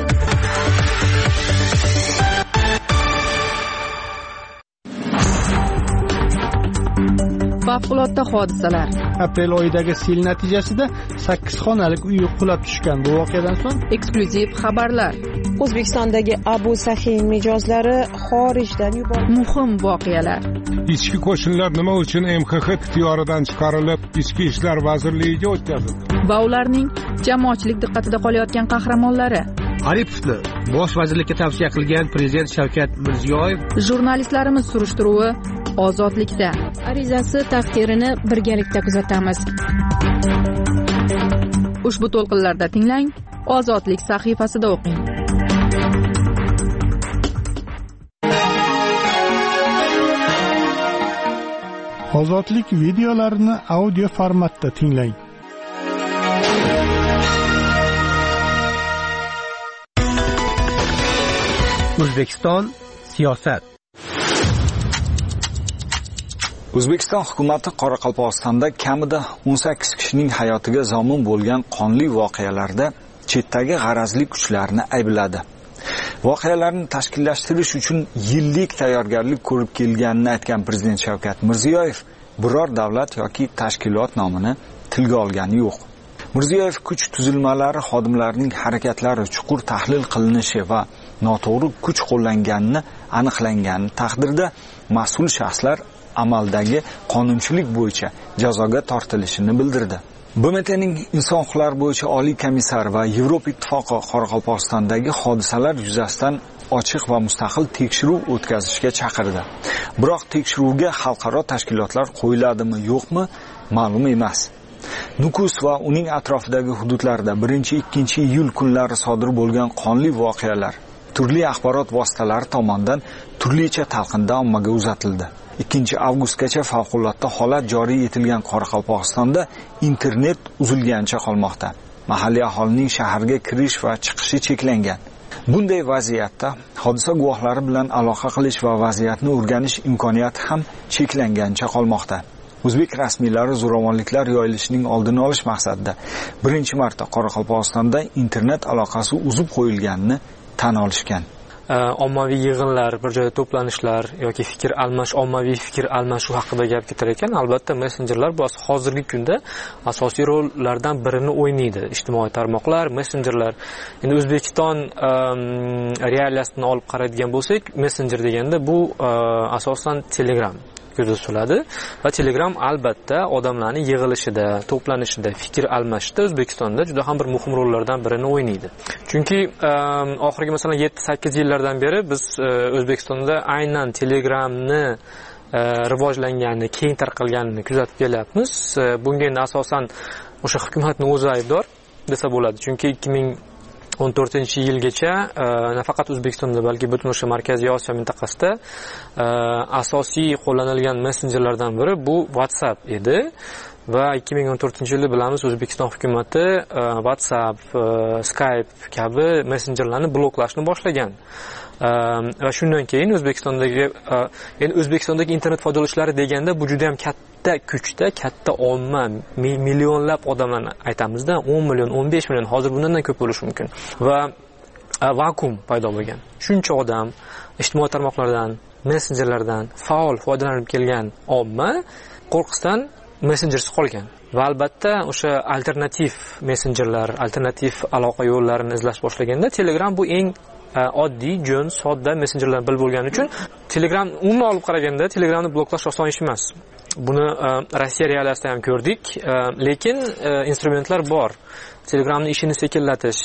Favqulodda hodisalar. Aprel oyidagi sel natijasida 8 xonalik uy qulab tushgan. Bu voqeadan so'ng eksklyuziv xabarlar. O'zbekistondagi Abu Sahin mijozlari xorijdan yuborildi. Muhim voqealar. Ichki qo'shinlar nima uchun MXX ixtiyoridan chiqarilib, Ichki ishlar vazirligiga o'tkazildi? Va ularning jamoatchilik diqqatida qolayotgan qahramonlari. Aripovni bosh vazirlikka tavsiya qilgan prezident Shavkat Mirziyoyev. Jurnalistlarimiz surishtiruvi Ozodlikda. Arizasi taqdirini birgalikda kuzatamiz. Ushbu to'lqinlarda tinglang, Ozodlik sahifasida o'qing. Ozodlik videolarini audio formatda tinglang. O'zbekiston siyosat. O'zbekiston hukumati Qoraqalpog'istonda kamida 18 kishining hayotiga zomin bo'lgan qonli voqealarda chetdagi g'arazli kuchlarni aybladi. Voqealarni tashkillashtirish uchun yillik tayyorgarlik ko'rib kelganini aytgan prezident Shavkat Mirziyoyev biror davlat yoki tashkilot nomini tilga olgani yo'q. Mirziyoyev kuch tuzilmalari xodimlarining harakatlari chuqur tahlil qilinishi va noto'g'ri kuch qo'llanganini aniqlangani taqdirda mas'ul shaxslar amaldagi qonunchilik bo'yicha jazoga tortilishini bildirdi. BMTning inson huquqlari bo'yicha oliy komissar va Yevropa ittifoqi Qoraqalpog'istondagi hodisalar yuzasidan ochiq va mustaqil tekshiruv o'tkazishga chaqirdi. Biroq tekshiruvga xalqaro tashkilotlar qo'yiladimi, yo'qmi, ma'lum emas. Nukus va uning atrofidagi hududlarda 1-2 iyul kunlari sodir bo'lgan qonli voqealar turli axborot vositalari tomonidan turlicha talqinda ommaga uzatildi. 2 avgustgacha favqulodda holat joriy etilgan Qoraqalpog'istonda internet uzilgancha qolmoqda. Mahalliy aholining shaharga kirish va chiqishi cheklangan. Bunday vaziyatda hodisa guvohlari bilan aloqa qilish va vaziyatni o'rganish imkoniyati ham cheklangancha qolmoqda. O'zbek rasmiylari zo'ravonliklar yoyilishining oldini olish maqsadida birinchi marta Qoraqalpog'istonda internet aloqasi uzib qo'yilganini tan olishgan. Ommaviy yig'inlar, bir joyda to'planishlar yoki ommaviy fikr almashuv haqida gap ketar ekan. Albatta, messenjerlar bu hozirgi kunda asosiy rollardan birini o'ynaydi. Ijtimoiy tarmoqlar, messenjerlar. Endi O'zbekiston realiyasini olib qaraydigan bo'lsak, messenjer deganda bu asosan Telegram. ko'zda tutiladi va Telegram albatta odamlarning yig'ilishida, to'planishida, fikr almashishda O'zbekistonda juda ham bir muhim rollardan birini o'ynaydi. Chunki oxirgi masalan 7-8 yillardan beri biz O'zbekistonda aynan Telegramni rivojlanganini, keng tarqalganini kuzatib kelyapmiz. Bunga endi asosan o'sha hukumatning o'zi aybdor desa bo'ladi. Chunki 2014-yilgacha nafaqat O'zbekistonda, balki butun o'sha Markaziy Osiyo mintaqasida asosiy qo'llanilgan messenjerlardan biri bu WhatsApp edi. Va 2014-yilda bilamiz, O'zbekiston hukumatı WhatsApp, Skype kabi messenjerlarni bloklashni boshlagan. Va shundan keyin O'zbekistondagi internet foydalanuvchilari deganda bu juda ham katta kuchda, katta omma, millionlab odamlarni aytamizda, 10 million, 15 million, hozir bundan ko'p bo'lishi mumkin. Va vakuum paydo bo'lgan. Shuncha odam ijtimoiy tarmoqlardan, messenjerlardan faol foydalanib kelgan omma qo'rqisdan messenjersiz qolgan. Va albatta o'sha alternativ messenjerlar, alternativ aloqa yo'llarini izlash boshlaganda Telegram bu eng oddiy, jo'n, sodda messenjerlardan biri bo'lgani uchun Telegram umuman olib qaraganda Telegramni bloklash oson ish emas. Buni Rossiya realiyasida ham ko'rdik, lekin instrumentlar bor. Telegramning ishini sekinlatish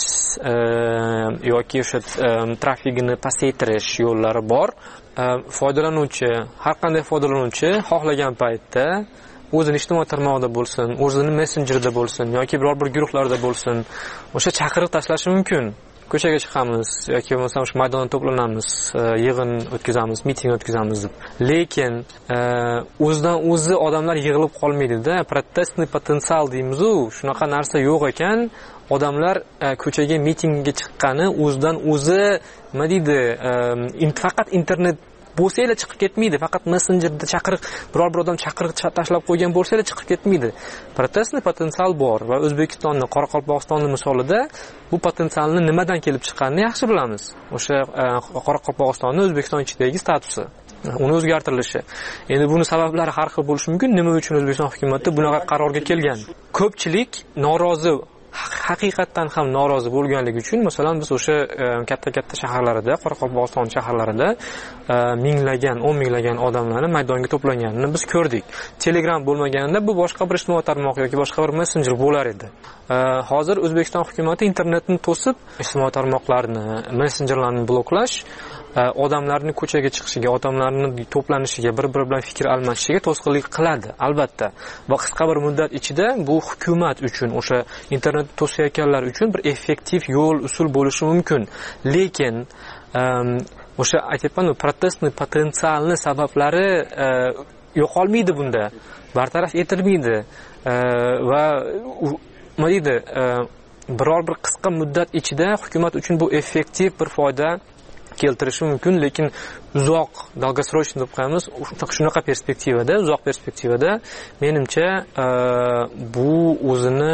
yoki o'sha trafikini pasaytirish yo'llari bor. Foydalanuvchi, har qanday foydalanuvchi xohlagan paytda o'zini ijtimoiy tarmog'ida bo'lsin, o'zini messenjerida bo'lsin yoki biror bir guruhlarda bo'lsin, o'sha chaqiriq tashlashi mumkin. Ko'chaga chiqamiz yoki bo'lmasa o'sha maydonda to'planamiz, yig'in o'tkazamiz, miting o'tkazamiz deb. Lekin o'zidan o'zi odamlar yig'ilib qolmaydi-da, protestniy potensial deymiz-ku, shunaqa narsa yo'q ekan. Odamlar ko'chaga mitingga chiqqani o'zidan o'zi, nima deydi, faqat internet bo'lsa-lar chiqib ketmaydi. Faqat messenjerda chaqiriq, biror bir odam chaqiriq tashlab qo'ygan bo'lsa-lar chiqib ketmaydi. Protestniy potensial bor va O'zbekistonni, Qoraqalpog'istonni misolida bu potensialni nimadan kelib chiqqanini yaxshi bilamiz. O'sha Qoraqalpog'istonning O'zbekiston ichidagi statusi, uni o'zgartirilishi. Endi buni sabablari har xil bo'lishi mumkin. Nima uchun O'zbekiston hukumatı bunaqa qarorga kelgan? Ko'pchilik norozi, haqiqatdan ham norozi bo'lganligi uchun, masalan, biz o'sha katta-katta shaharlarda, Qoraqalpog'iston shaharlarida minglagan, 10 minglagan odamlarni maydonga to'planganini biz ko'rdik. Telegram bo'lmaganida bu boshqa bir ijtimoiy tarmoq yoki boshqa bir messenjer bo'lar edi. Hozir O'zbekiston hukumatı internetni to'sib, ijtimoiy tarmoqlarni, messenjerlarni bloklash, odamlarning ko'chaga chiqishiga, odamlarning to'planishiga, bir-biri bilan fikr almashishiga to'sqinlik qiladi, albatta. Va qisqa bir muddat ichida bu hukumat uchun, o'sha internetni to'sayotganlar uchun bir effektiv yo'l, usul bo'lishi mumkin. Lekin o'sha aytayapman-ku, protestniy potensialni sabablari yo'qolmaydi bunda, bartaraf etilmaydi va nima deydi, biror bir qisqa muddat ichida hukumat uchun bu effektiv bir foyda keltirishi mumkin, lekin uzoq, долгосрочный deb qo'yamiz, shunaqa perspektivada, uzoq perspektivada menimcha bu o'zini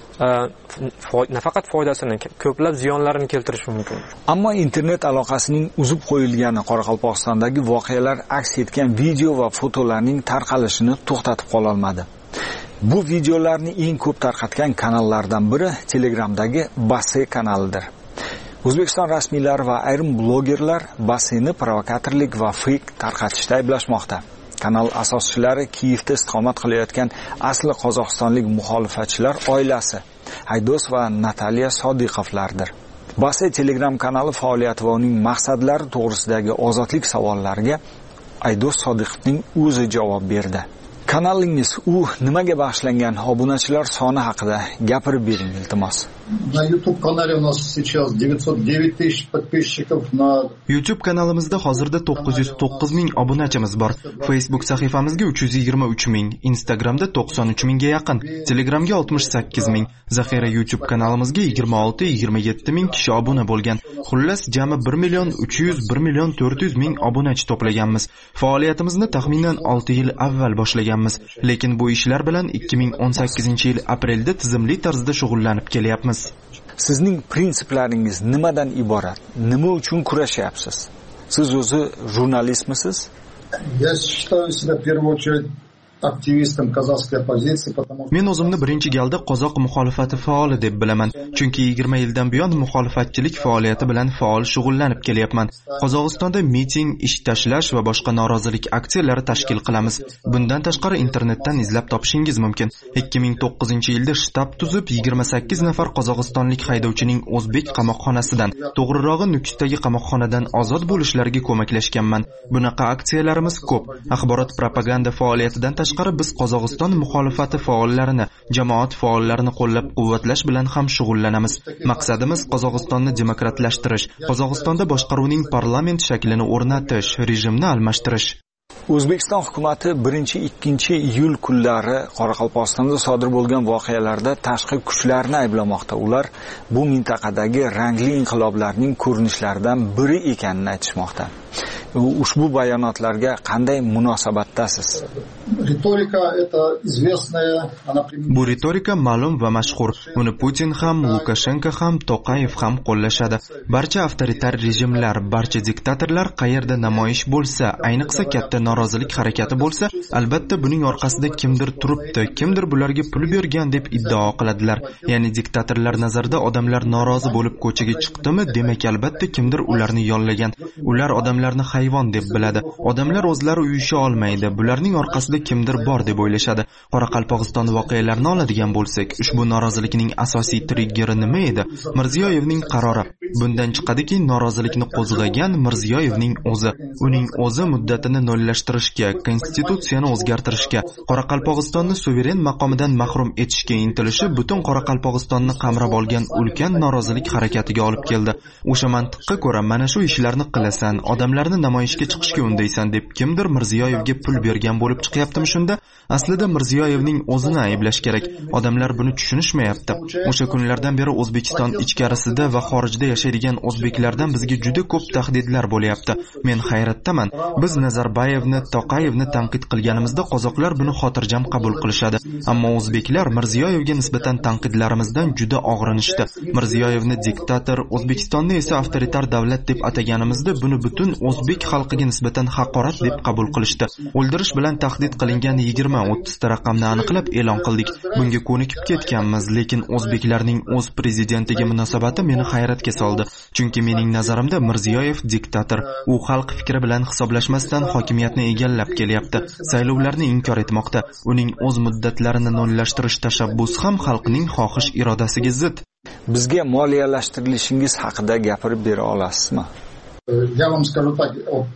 nafaqat foydasini, ko'plab ziyonlarini keltirishi mumkin. Ammo internet aloqasining uzib qo'yilgani Qoraqalpog'istondagi voqealar aks etgan video va fotolarning tarqalishini to'xtatib qola olmadi. Bu videolarni eng ko'p tarqatgan kanallardan biri Telegramdagi Base kanalidir. O'zbekiston rasmiylari va ayrim blogerlar Baseni provokatorlik va fake tarqatishda ayblashmoqda. Kanal asoschilari Kiyevda istiqomat qilayotgan asli qozog'istonlik muxolifatchilar oilasi Aydos va Nataliya Sodiqovlardir. Base Telegram kanali faoliyati va uning maqsadlari to'g'risidagi ozodlik savollariga Aydos Sodiqovning o'zi javob berdi. Kanalingiz nimaga bag'ishlangan? Obunachilar soni haqida gapirib bering, iltimos. На YouTube канале у нас сейчас 909 тысяч подписчиков. YouTube kanalimizda hozirda 909 ming obunachimiz bor. Facebook sahifamizga 323 ming, Instagramda 93 mingga yaqin, Telegramga 68 ming, zaxira YouTube kanalimizga 26-27 ming kishi obuna bo'lgan. Xullas, jami 1 million 300, 1 million 400 ming obunachi to'plaganmiz. Faoliyatimizni taxminan 6 yil avval boshlaganmiz, lekin bu ishlar bilan 2018-yil aprelda tizimli tarzda shug'ullanib kelyapmiz. Sizning prinsiplaringiz nimadan iborat? Nima uchun kurashyapsiz? Siz o'zi jurnalistmisiz? Я считаю себя в первую очередь активистом казахской оппозиции, потому что... Men o'zimni birinchi galda qozoq muxolifati faoli deb bilaman, chunki 20 yildan buyon muxolifatchilik faoliyati bilan faol shug'ullanib kelyapman. Qozog'istonda miting, ish tashlash va boshqa norozilik aksiyalari tashkil qilamiz. Bundan tashqari internetdan izlab topishingiz mumkin. 2009-yilda shtab tuzib 28 nafar qozog'istonlik haydovchining o'zbek qamoqxonasidan, to'g'rirog'i Nukusdagi qamoqxonadan ozod bo'lishlariga ko'maklashganman. Bunaqa aksiyalarimiz ko'p. Axborot propaganda faoliyatidan tashqari biz Qozog'iston muxolifati faollarini, jamoat faollarini qo'llab-quvvatlash bilan ham shug'ullanamiz. Maqsadimiz Qozog'istonni demokratlashtirish, Qozog'istonda boshqaruvning parlament shaklini o'rnatish, rejimni almashtirish. O'zbekiston hukumatı 1-2 iyul kunlari Qoraqalpog'istonda sodir bo'lgan voqealarda tashqi kuchlarni ayblamoqda. Ular bu mintaqadagi rangli inqiloblarning ko'rinishlaridan biri ekanini aytishmoqda. Ushbu bayonotlarga qanday munosabatdasiz? Bu ritorika ma'lum va mashhur. Uni Putin ham, Lukashenko ham, To'qayev ham qo'llashadi. Barcha avtoritar rejimlar, barcha diktatorlar qayerda namoyish bo'lsa, ayniqsa katta norozilik harakati bo'lsa, albatta buning orqasida kimdir turibdi, kimdir bularga pul bergan deb iddao qiladilar. Ya'ni diktatorlar nazarida odamlar norozi bo'lib ko'chaga chiqdimi, demak albatta kimdir ularni yollagan. Ular odamlarni hayvon deb biladi. Odamlar o'zlari uyusha olmaydi. Bularning orqasida kimdir bor deb o'ylashadi. Qoraqalpog'iston voqealarini oladigan bo'lsak, ushbu norozilikning asosiy triggeri nima edi? Mirziyoyevning qarori. Bundan chiqadiki, norozilikni qo'zg'agan Mirziyoyevning o'zi. Uning o'zi muddatini nollashtirishga, konstitutsiyani o'zgartirishga, Qoraqalpog'istonni suveren maqomidan mahrum etishga intilishi butun Qoraqalpog'istonni qamrab olgan ulkan norozilik harakatiga olib keldi. O'sha mantiqqa ko'ra, mana shu ishlarni qilasan, odamlarni namoyishga chiqishga undaysan deb kimdir Mirziyoyevga pul bergan bo'lib chiqyaptimi shunda? Aslida Mirziyoyevning o'zini ayblash kerak. Odamlar buni tushunishmayapti. O'sha kunlardan beri O'zbekiston ichkarisida va xorijda yashaydigan o'zbeklardan bizga juda ko'p tahdidlar bo'lyapti. Men hayratdaman. Biz Nazarbayevni, To'qayevni tanqid qilganimizda qozoqlar buni xotirjam qabul qilishadi. Ammo o'zbeklar Mirziyoyevga nisbatan tanqidlarimizdan juda og'rinishdi. Mirziyoyevni diktator, O'zbekistonni esa avtoritar davlat deb ataganimizda buni butun o'zbek xalqiga nisbatan haqorat deb qabul qilishdi. O'ldirish bilan tahdid qilingan 20-30 ta raqamni aniqlab e'lon qildik. Bunga ko'nikib ketganmiz, lekin o'zbeklarning o'z prezidentiga munosabati meni hayratga soldi. Chunki mening nazarimda Mirziyoyev diktator. U xalq fikri bilan hisoblashmasdan hokimiyatni egallab kelyapti. Saylovlarni inkor etmoqda. Uning o'z muddatlarini nollashtirish tashabbusi ham xalqning xohish irodasiga zid. Bizga moliyalashtirishingiz haqida gapirib bera olasizmi? Я вам скажу так,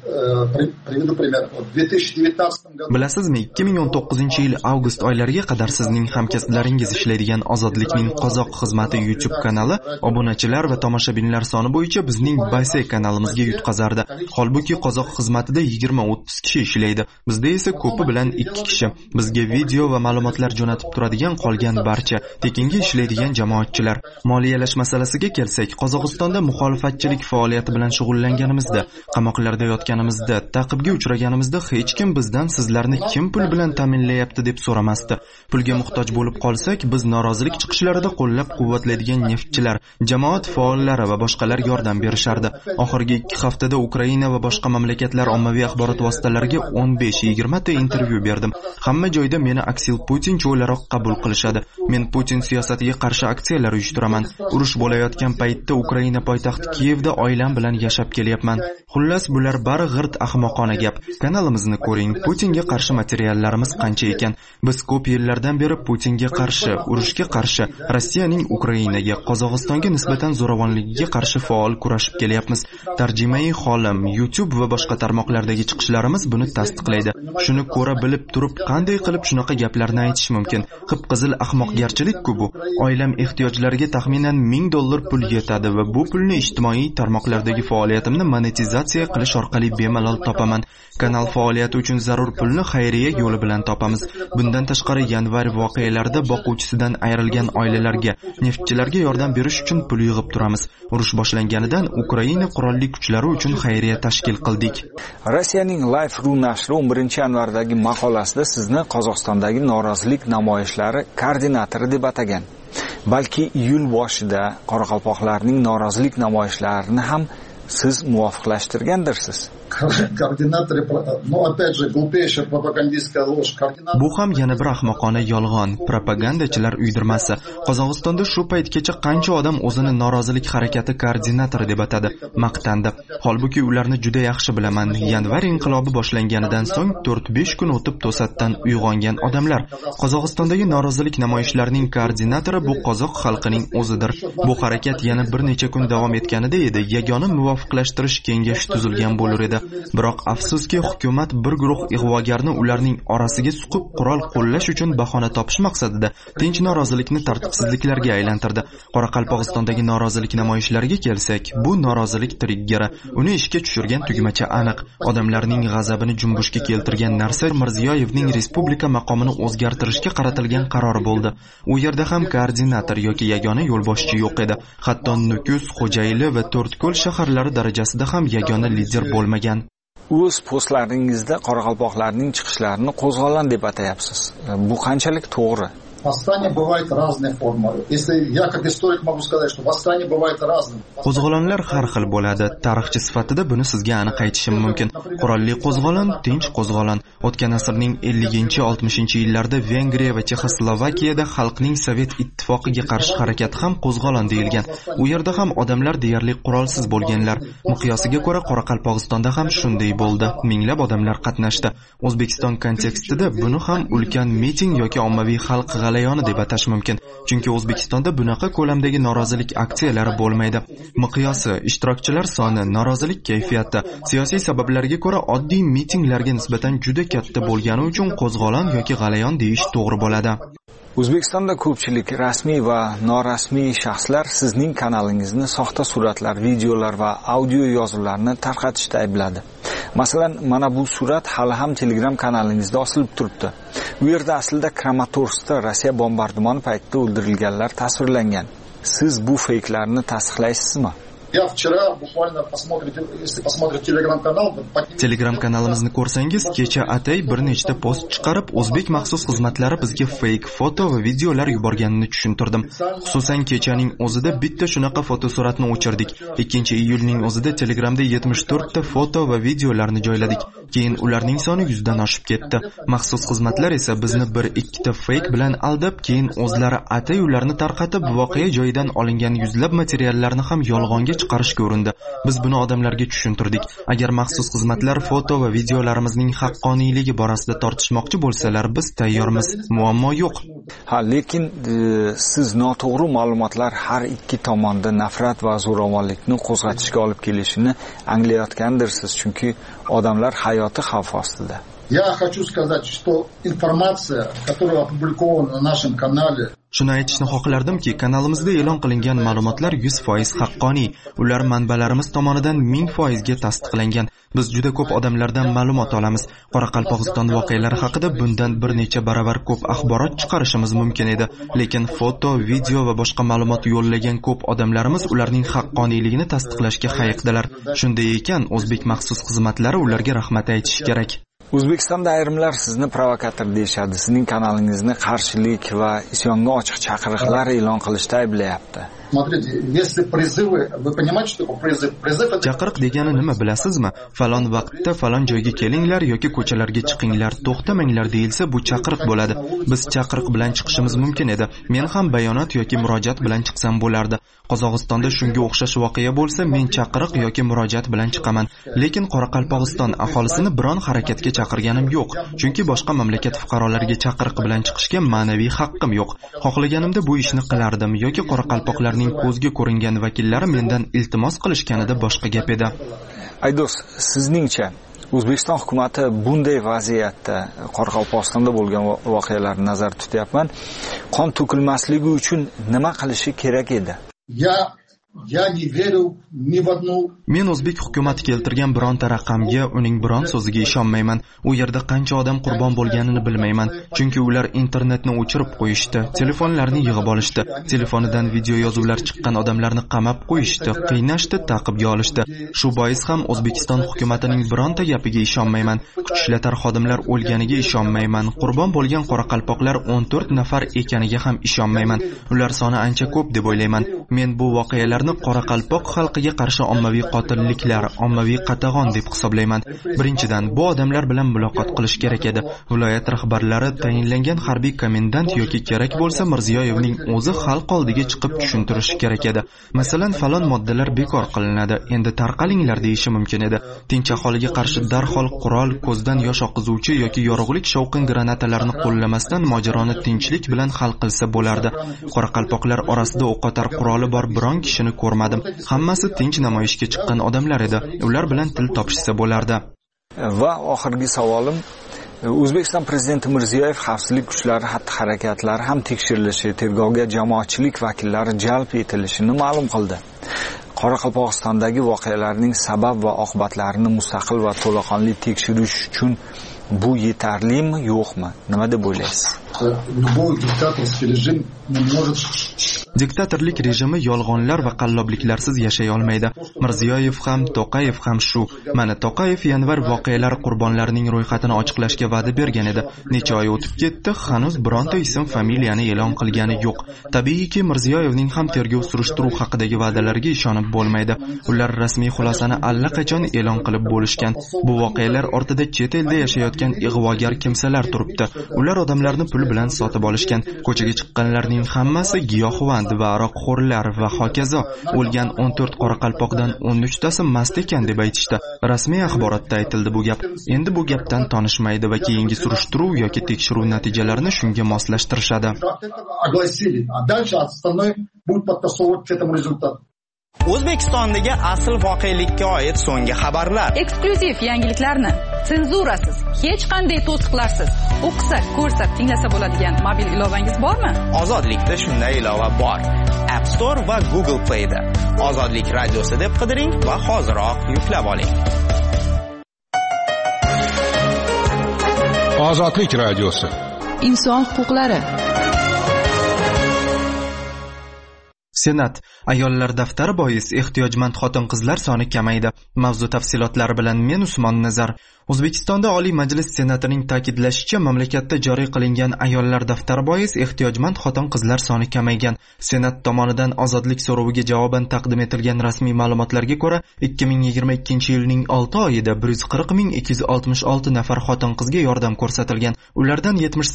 приведу пример. В 2019 году... Bilasizmi, 2019-yil avgust oylariga qadar sizning hamkasblaringiz ishlaydigan Ozodlikning qozoq xizmati YouTube kanali obunachilar va tomoshabinlar soni bo'yicha bizning Bayse kanalimizga yutqazardi. Holbuki qozoq xizmatida 20-30 kishi ishlaydi. Bizda esa ko'pi bilan 2 kishi. Bizga video va ma'lumotlar jo'natib turadigan qolgan barcha tekinga ishlaydigan jamoatchilar. Moliyalash masalasiga kelsak, Qozog'istonda muxolifatchilik faoliyati bilan shug'ullangan qamoqlarda yotganimizda, ta'qibga uchraganimizda hech kim bizdan sizlarni kim pul bilan ta'minlayapti deb so'ramasdi. Pulga muhtoj bo'lib qolsak, biz norozilik chiqishlarida qo'llab-quvvatlaydigan neftchilar, jamoat faollari va boshqalar yordam berishardi. Oxirgi 2 haftada Ukraina va boshqa mamlakatlar ommaviy axborot vositalariga 15-20 ta intervyu berdim. Hamma joyda meni Aksil Putinchi o'laroq qabul qilishadi. Men Putin siyosatiga qarshi aksiyalar uyushtiraman. Urush bo'layotgan paytda Ukraina poytaxti Kiyevda oilam bilan yashab kelyapman. Xullas, bular bari g'irt ahmoqona gap. Kanalimizni ko'ring. Putinga qarshi materiallarimiz qancha ekan. Biz ko'p yillardan beri Putinga qarshi, urushga qarshi, Rossiyaning Ukrainaga, Qozog'istonga nisbatan zo'ravonligiga qarshi faol kurashib kelyapmiz. Tarjimai holim, YouTube va boshqa tarmoqlardagi chiqishlarimiz buni tasdiqlaydi. Shuni ko'ra bilib turib, qanday qilib shunaqa gaplarni aytish mumkin? Qip-qizil ahmoqgarchilik-ku bu. Oilam ehtiyojlariga taxminan $1000 pul yetadi va bu pulni ijtimoiy tarmoqlardagi faoliyatimni monetizatsiya qilish orqali bemalol topaman. Kanal faoliyati uchun zarur pulni xayriya yo'li bilan topamiz. Bundan tashqari yanvar voqealarida boquvchisidan ayrilgan oilalarga, neftchilarga yordam berish uchun pul yig'ib turamiz. Urush boshlanganidan Ukraina qurolli kuchlari uchun xayriya tashkil qildik. Rossiyaning Life.ru nashri 11-yanvardagi maqolasida sizni Qozog'istondagi norozilik namoyishlari koordinatori deb atagan. Balki iyul boshida qoraqalpoqlarning norozilik namoyishlarini ham siz muvofiqlashtirgandirsiz. координаторы, ну опять же, глупейшая пропагандистская ложь. Bu ham yana bir ahmoqona yolg'on, propagandachilar uydirmasi. Qozog'istonda shu paytgacha qancha odam o'zini norozilik harakati koordinatori deb atadi, maqtandi. Holbuki ularni juda yaxshi bilaman. Yanvar inqilobi boshlanganidan so'ng 4-5 kun o'tib to'satdan uyg'ongan odamlar. Qozog'istondagi norozilik namoyishlarining koordinatori bu qozoq xalqining o'zidir. Bu harakat yana bir necha kun davom etganida edi, yagona muvofiqlashtirish kengashi tuzilgan bo'lar edi. Biroq afsuski hukumat bir guruh ig'vogarni ularning orasiga suqib qurol qo'llash uchun bahona topish maqsadida tinch norozilikni tartibsizliklarga aylantirdi. Qoraqalpog'istondagi norozilik namoyishlariga kelsak, bu norozilik triggeri, uni ishga tushirgan tugmacha aniq. Odamlarning g'azabini jumbushga keltirgan narsa Mirziyoyevning respublika maqomini o'zgartirishga qaratilgan qaror bo'ldi. U yerda ham koordinator yoki yagona yo'lboshchi yo'q edi. Hatto Nukus, Xo'jayli va To'rtko'l shaharlari darajasida ham yagona lider bo'lmagan. O'z postlaringizda qoraqalpoqlarning chiqishlarini qo'zg'olon deb atayapsiz. Bu qanchalik to'g'ri? Восстание бывает разной формы. Если я как историк могу сказать, что восстание бывает разным. Qo'zg'olonlar har xil bo'ladi. Tarixchi sifatida buni sizga aniq aytishim mumkin. Qurolli qo'zg'olon, tinch qo'zg'olon. O'tgan asrning 50-60-yillarda Vengriya va Chexoslovakiyada xalqning Sovet ittifoqiga qarshi harakati ham qo'zg'olon deyilgan. U yerda ham odamlar deyarli qurolsiz bo'lganlar. Miqyosiga ko'ra Qoraqalpog'istonda ham shunday bo'ldi. Minglab odamlar qatnashdi. O'zbekiston kontekstida buni ham ulkan miting yoki ommaviy xalq g'alayoni deb atash mumkin. Chunki O'zbekistonda bunaqa ko'lamdagi norozilik aksiyalari bo'lmaydi. Miqyosi, ishtirokchilar soni, norozilik kayfiyati siyosiy sabablarga ko'ra oddiy mitinglarga nisbatan juda katta bo'lgani uchun qo'zg'olon yoki g'alayon deyish to'g'ri bo'ladi. O'zbekistonda ko'pchilik rasmiy va norasmiy shaxslar sizning kanalingizni soxta suratlar, videolar va audio yozuvlarni tarqatishda aybladi. Masalan, mana bu surat hali ham Telegram kanalingizda osilib turibdi. Bu yerda aslida Kramatorskda Rossiya bombardimoni paytida o'ldirilganlar tasvirlangan. Siz bu feyklarni tasdiqlaysizmi? Я вчера буквально если посмотрите Telegram-канал, Telegram kanalimizni ko'rsangiz, kecha atay bir nechta post chiqarib, o'zbek maxsus xizmatlari bizga fake foto va videolar yuborganini tushuntirdim. Xususan kechaning o'zida bitta shunaqa fotosuratni o'chirdik. 2-iyulning o'zida Telegramda 74 ta foto va videolarni joyladik. Keyin ularning soni 100 dan oshib ketdi. Maxsus xizmatlar esa bizni 1-2 ta fake bilan aldab, keyin o'zlari atay ularni tarqatib, voqea joyidan olingan yuzlab materiallarni ham yolg'onga chiqarishga urindi. Biz buni odamlarga tushuntirdik. Agar maxsus xizmatlar foto va videolarimizning haqqoniyligi borasida tortishmoqchi bo'lsalar, biz tayyormiz. Muammo yo'q. Lekin siz noto'g'ri ma'lumotlar har ikki tomonda nafrat va zo'ravonlikni qo'zg'atishga olib kelishini anglayotgandirsiz, chunki odamlar hayoti xavf ostida. Я хочу сказать, что информация, которая опубликована на нашем канале, Shuni aytishni xohlardimki, kanalimizda e'lon qilingan ma'lumotlar 100% haqqoniy. Ular manbalarimiz tomonidan 1000% ga tasdiqlangan. Biz juda ko'p odamlardan ma'lumot olamiz. Qoraqalpog'iston voqealari haqida bundan bir necha baravar ko'p axborot chiqarishimiz mumkin edi. Lekin foto, video va boshqa ma'lumot yo'llagan ko'p odamlarimiz ularning haqqoniyligini tasdiqlashga hayiqdilar. Shunday ekan, o'zbek maxsus xizmatlari ularga rahmat aytish kerak. O'zbekistonda ayrimlar sizni provokator deyshadi. Sizning kanalingizni qarshilik va isyonga ochiq chaqiriqlar e'lon qilishda ayblayapti. Смотрите, если призывы, вы понимаете, что такое призыв? Призыв это... Chaqiriq degani nima bilasizmi? Falon vaqtda falon joyga kelinglar yoki ko'chalarga chiqinglar, to'xtamanglar deyilsa, bu chaqiriq bo'ladi. Biz chaqiriq bilan chiqishimiz mumkin edi. Men ham bayonot yoki murojaat bilan chiqsam bo'lardi. Qozog'istonda shunga o'xshash voqea bo'lsa, men chaqiriq yoki murojaat bilan chiqaman. Lekin Qoraqalpog'iston aholisini biron harakatga chaqirganim yo'q. Chunki boshqa mamlakat fuqarolariga chaqiriq bilan chiqishga ma'naviy haqqim yo'q. Xohlaganimda bu ishni qilardim yoki qoraqalpoqlarning ko'zga ko'ringan vakillari mendan iltimos qilishganida boshqa gap edi. Aydos, sizningcha O'zbekiston hukumatı bunday vaziyatda Qoraqalpog'istonda bo'lgan voqealarni nazarda tutyapman. Qon to'kilmasligi uchun nima qilishi kerak edi? Я не верю ни в одну. Men o'zbek hukumati keltirgan bironta raqamga, uning biron so'ziga ishonmayman. U yerda qancha odam qurbon bo'lganini bilmayman, chunki ular internetni o'chirib qo'yishdi, telefonlarni yig'ib olishdi, telefonidan video yozuvlar chiqqan odamlarni qamab qo'yishdi, qiynashdi, ta'qibga olishdi. Shu bois ham O'zbekiston hukumatining bironta gapiga ishonmayman. Kuch ishlatar xodimlar o'lganiga ishonmayman. Qurbon bo'lgan qoraqalpoqlar 14 nafar ekaniga ham ishonmayman. Ular soni ancha ko'p deb o'ylayman. Men bu voqealar ularni qoraqalpoq xalqiga qarshi ommaviy qotilliklar, ommaviy qatag'on deb hisoblayman. Birinchidan, bu odamlar bilan muloqot qilish kerak edi. Viloyat rahbarlari tayinlangan harbiy komendant yoki kerak bo'lsa Mirziyoyevning o'zi xalq oldiga chiqib tushuntirishi kerak edi. Masalan, falon moddalar bekor qilinadi, endi tarqalinglar deyishi mumkin edi. Tinch aholiga qarshi darhol qurol, ko'zdan yosh oqizuvchi yoki yorug'lik shovqin granatalarni qo'llamasdan mojaroni tinchlik bilan hal qilsa bo'lardi. Qoraqalpoqlar orasida o'qotar quroli bor biron kishini ko'rmadim. Hammasi tinch namoyishga chiqqan odamlar edi. Ular bilan til topishsa bo'lardi. Va oxirgi savolim, O'zbekiston prezidenti Mirziyoyev xavfsizlik kuchlari xatti-harakatlari ham tekshirilishi, tergovga jamoatchilik vakillari jalb etilishini ma'lum qildi. Qoraqalpog'istondagi voqealarning sabab va oqibatlarini mustaqil va to'laqonli tekshirish uchun bu yetarlimi, yo'qmi? Nima deb o'ylaysiz? Diktatorlik rejimi yolg'onlar va qallobliklarsiz yashay olmaydi. Mirziyoyev ham, To'qayev ham shu. Mana To'qayev yanvar voqealari qurbonlarining ro'yxatini ochiqlashga va'da bergan edi. Necha oy o'tib ketdi, hanuz bironta ism familiyani e'lon qilgani yo'q. Tabiiyki, Mirziyoyevning ham tergov surishtiruv haqidagi va'dalariga ishonib bo'lmaydi. Ular rasmiy xulosani allaqachon e'lon qilib bo'lishgan. Bu voqealar ortida chet elda yashayotgan ig'vogar kimsalar turibdi. Ular odamlarni pul bilan sotib olishgan. Ko'chaga chiqqanlarning hammasi giyohvand va aroqxo'rlar va hokazo. O'lgan 14 qoraqalpoqdan 13 tasi mast ekan deb aytishdi. Rasmiy axborotda aytildi bu gap. Endi bu gapdan tonishmaydi va keyingi surishtiruv yoki tekshiruv natijalarini shunga moslashtirishadi. O'zbekistondagi asl voqelikka oid so'nggi xabarlar. Eksklyuziv yangiliklarni senzurasiz, hech qanday to'siqlarsiz o'qisa, ko'rsa, tinglasa bo'ladigan mobil ilovangiz bormi? Ozodlikda shunday ilova bor. App Store va Google Play da. Ozodlik radiosi deb qidiring va hoziroq yuklab oling. Ozodlik radiosi. Inson huquqlari. Senat ayollar daftari bois ehtiyojmand xotin-qizlar soni kamaydi. Mavzu tafsilotlari bilan men Usmon Nazar. O'zbekistonda Oliy Majlis Senatining ta'kidlashicha, mamlakatda joriy qilingan ayollar daftari bois ehtiyojmand xotin-qizlar soni kamaygan. Senat tomonidan ozodlik so'roviga javoban taqdim etilgan rasmiy ma'lumotlarga ko'ra, 2022-yilning 6 oyida 140.266 nafar xotin-qizga yordam ko'rsatilgan. Ulardan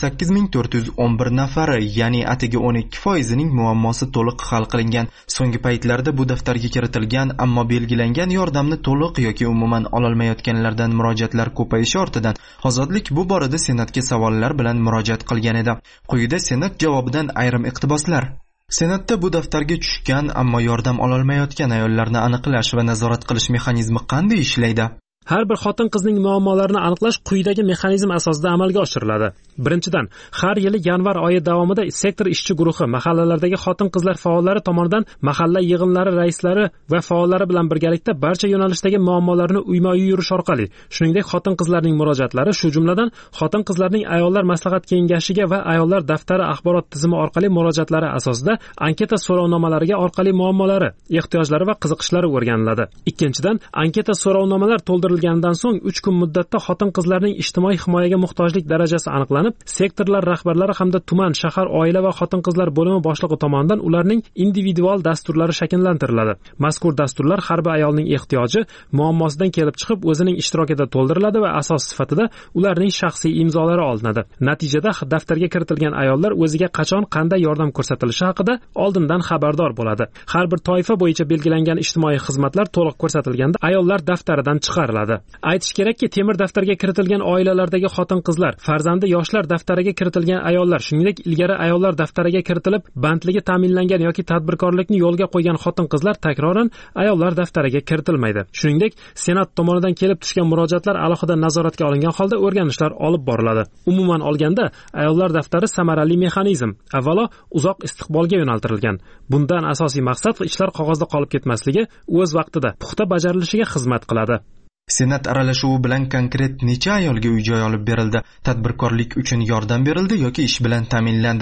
78.411 nafari, ya'ni atigi 12%ning muammosi to'liq hal qilingan. So'nggi paytlarda bu daftarga kiritilgan, ammo belgilangan yordamni to'liq yoki umuman ololmayotganlardan murojaatlar ko'payishi ortidan ozodlik bu borada Senatga savollar bilan murojaat qilgan edi. Quyida Senat javobidan ayrim iqtiboslar. Senatda bu daftarga tushgan, ammo yordam ololmayotgan ayollarni aniqlash va nazorat qilish mexanizmi qanday ishlaydi? Har bir xotin-qizning muammolarini aniqlash quyidagi mexanizm asosida amalga oshiriladi. Birinchidan, har yili yanvar oyi davomida sektor ishchi guruhi mahallalardagi xotin-qizlar faollari tomonidan mahalla yig'inlari raislari va faollari bilan birgalikda barcha yo'nalishdagi muammolarni uyma-uy yurish orqali, shuningdek xotin-qizlarning murojaatlari, shu jumladan xotin-qizlarning ayollar maslahat kengashiga va ayollar daftari axborot tizimi orqali murojaatlari asosida anketa so'rovnomalariga orqali muammolari, ehtiyojlari va qiziqishlari o'rganiladi. Ikkinchidan, anketa so'rovnomalar to'ldirilganidan so'ng 3 kun muddatda xotin-qizlarning ijtimoiy himoyaga muhtojlik darajasi aniqlanib, sektorlar rahbarlari hamda tuman, shahar, oila va xotin-qizlar bo'limi boshlig'i tomonidan ularning individual dasturlari shakllantiriladi. Mazkur dasturlar har bir ayolning ehtiyoji, muammosidan kelib chiqib o'zining ishtirokida to'ldiriladi va asos sifatida ularning shaxsiy imzolari olinadi. Natijada daftarga kiritilgan ayollar o'ziga qachon qanday yordam ko'rsatilishi haqida oldindan xabardor bo'ladi. Har bir toifa bo'yicha belgilangan ijtimoiy xizmatlar to'liq ko'rsatilganda ayollar daftaridan chiqariladi. Aytish kerakki, temir daftarga kiritilgan oilalardagi xotin-qizlar, farzandi yoshlar daftariga kiritilgan ayollar, shuningdek ilgari ayollar daftariga kiritilib bandligi ta'minlangan yoki tadbirkorlikni yo'lga qo'ygan xotin-qizlar takroran ayollar daftariga kiritilmaydi. Shuningdek, Senat tomonidan kelib tushgan murojaatlar alohida nazoratga olingan holda o'rganishlar olib boriladi. Umuman olganda, ayollar daftari samarali mexanizm. Avvalo, uzoq istiqbolga yo'naltirilgan. Bundan asosiy maqsad ishlar qog'ozda qolib ketmasligi, o'z vaqtida puxta bajarilishiga xizmat qiladi. Senat aralashuvi bilan konkret necha ayolga uy-joy olib berildi? Tadbirkorlik uchun yordam berildi yoki ish bilan ta'minlandi?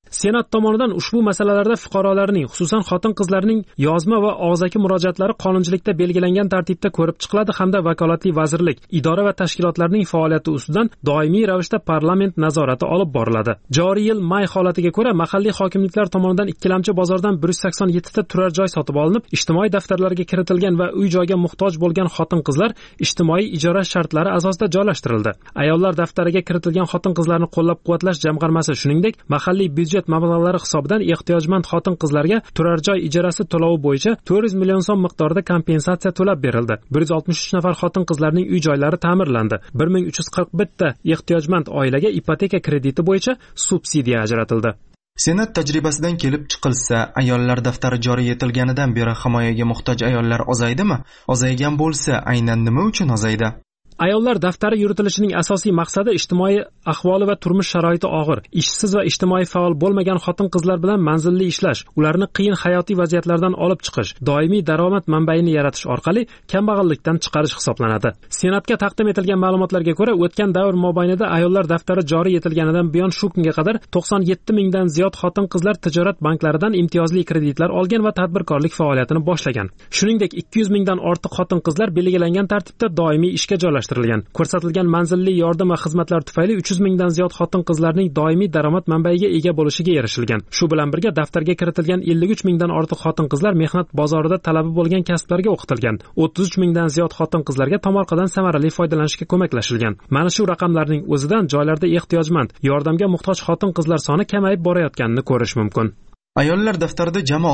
Senat tomonidan ushbu masalalarda fuqarolarning, xususan xotin-qizlarning yozma va og'zaki murojaatlari qonunchilikda belgilangan tartibda ko'rib chiqiladi hamda vakolatli vazirlik, idora va tashkilotlarning faoliyati ustidan doimiy ravishda parlament nazorati olib boriladi. Joriy yil may holatiga ko'ra mahalliy hokimliklar tomonidan ikkilamchi bozordan 187 ta turar joy sotib olinib, ijtimoiy daftarlarga kiritilgan va uy-joyga muhtoj bo'lgan xotin-qizlar ijtimoiy ijara shartlari asosida joylashtirildi. Ayollar daftariga kiritilgan xotin-qizlarni qo'llab-quvvatlash jamg'armasi shuningdek mahalliy byudjet mablag'lari hisobidan ehtiyojmand xotin-qizlarga turar joy ijarasi to'lovi bo'yicha 400 million so'm miqdorida kompensatsiya to'lab berildi. 163 nafar xotin-qizlarning uy-joylari ta'mirlandi. 1341 ta ehtiyojmand oilaga ipoteka krediti bo'yicha subsidiya ajratildi. Senat tajribasidan kelib chiqilsa, ayollar daftari joriy etilganidan beri himoyaga muhtoj ayollar ozaydimi? Ozaygan bo'lsa, aynan nima uchun ozaydi? Ayollar daftari yuritilishining asosiy maqsadi ijtimoiy ahvoli va turmush sharoiti og'ir, ishsiz va ijtimoiy faol bo'lmagan xotin-qizlar bilan manzilli ishlash, ularni qiyin hayotiy vaziyatlardan olib chiqish, doimiy daromad manbaini yaratish orqali kambag'allikdan chiqarish hisoblanadi. Senatga taqdim etilgan ma'lumotlarga ko'ra, o'tgan davr mobaynida ayollar daftari joriy etilganidan buyon shu kunga qadar 97 mingdan ziyod xotin-qizlar tijorat banklaridan imtiyozli kreditlar olgan va tadbirkorlik faoliyatini boshlagan. Shuningdek, 200 mingdan ortiq xotin-qizlar belgilangan tartibda doimiy ishga joylashtirilgan. Ko'rsatilgan manzilli yordam va xizmatlar tufayli 300 mingdan ziyod xotin-qizlarning doimiy daromad manbaiga ega bo'lishiga erishilgan. Shu bilan birga daftarga kiritilgan 53 mingdan ortiq xotin-qizlar mehnat bozorida talabi bo'lgan kasblarga o'qitilgan. 33 mingdan ziyod xotin-qizlarga tomorqadan samarali foydalanishga ko'maklashilgan. Mana shu raqamlarning o'zidan joylarda ehtiyojmand, yordamga muhtoj xotin-qizlar soni kamayib borayotganini ko'rish mumkin. Ayollar daftarida jami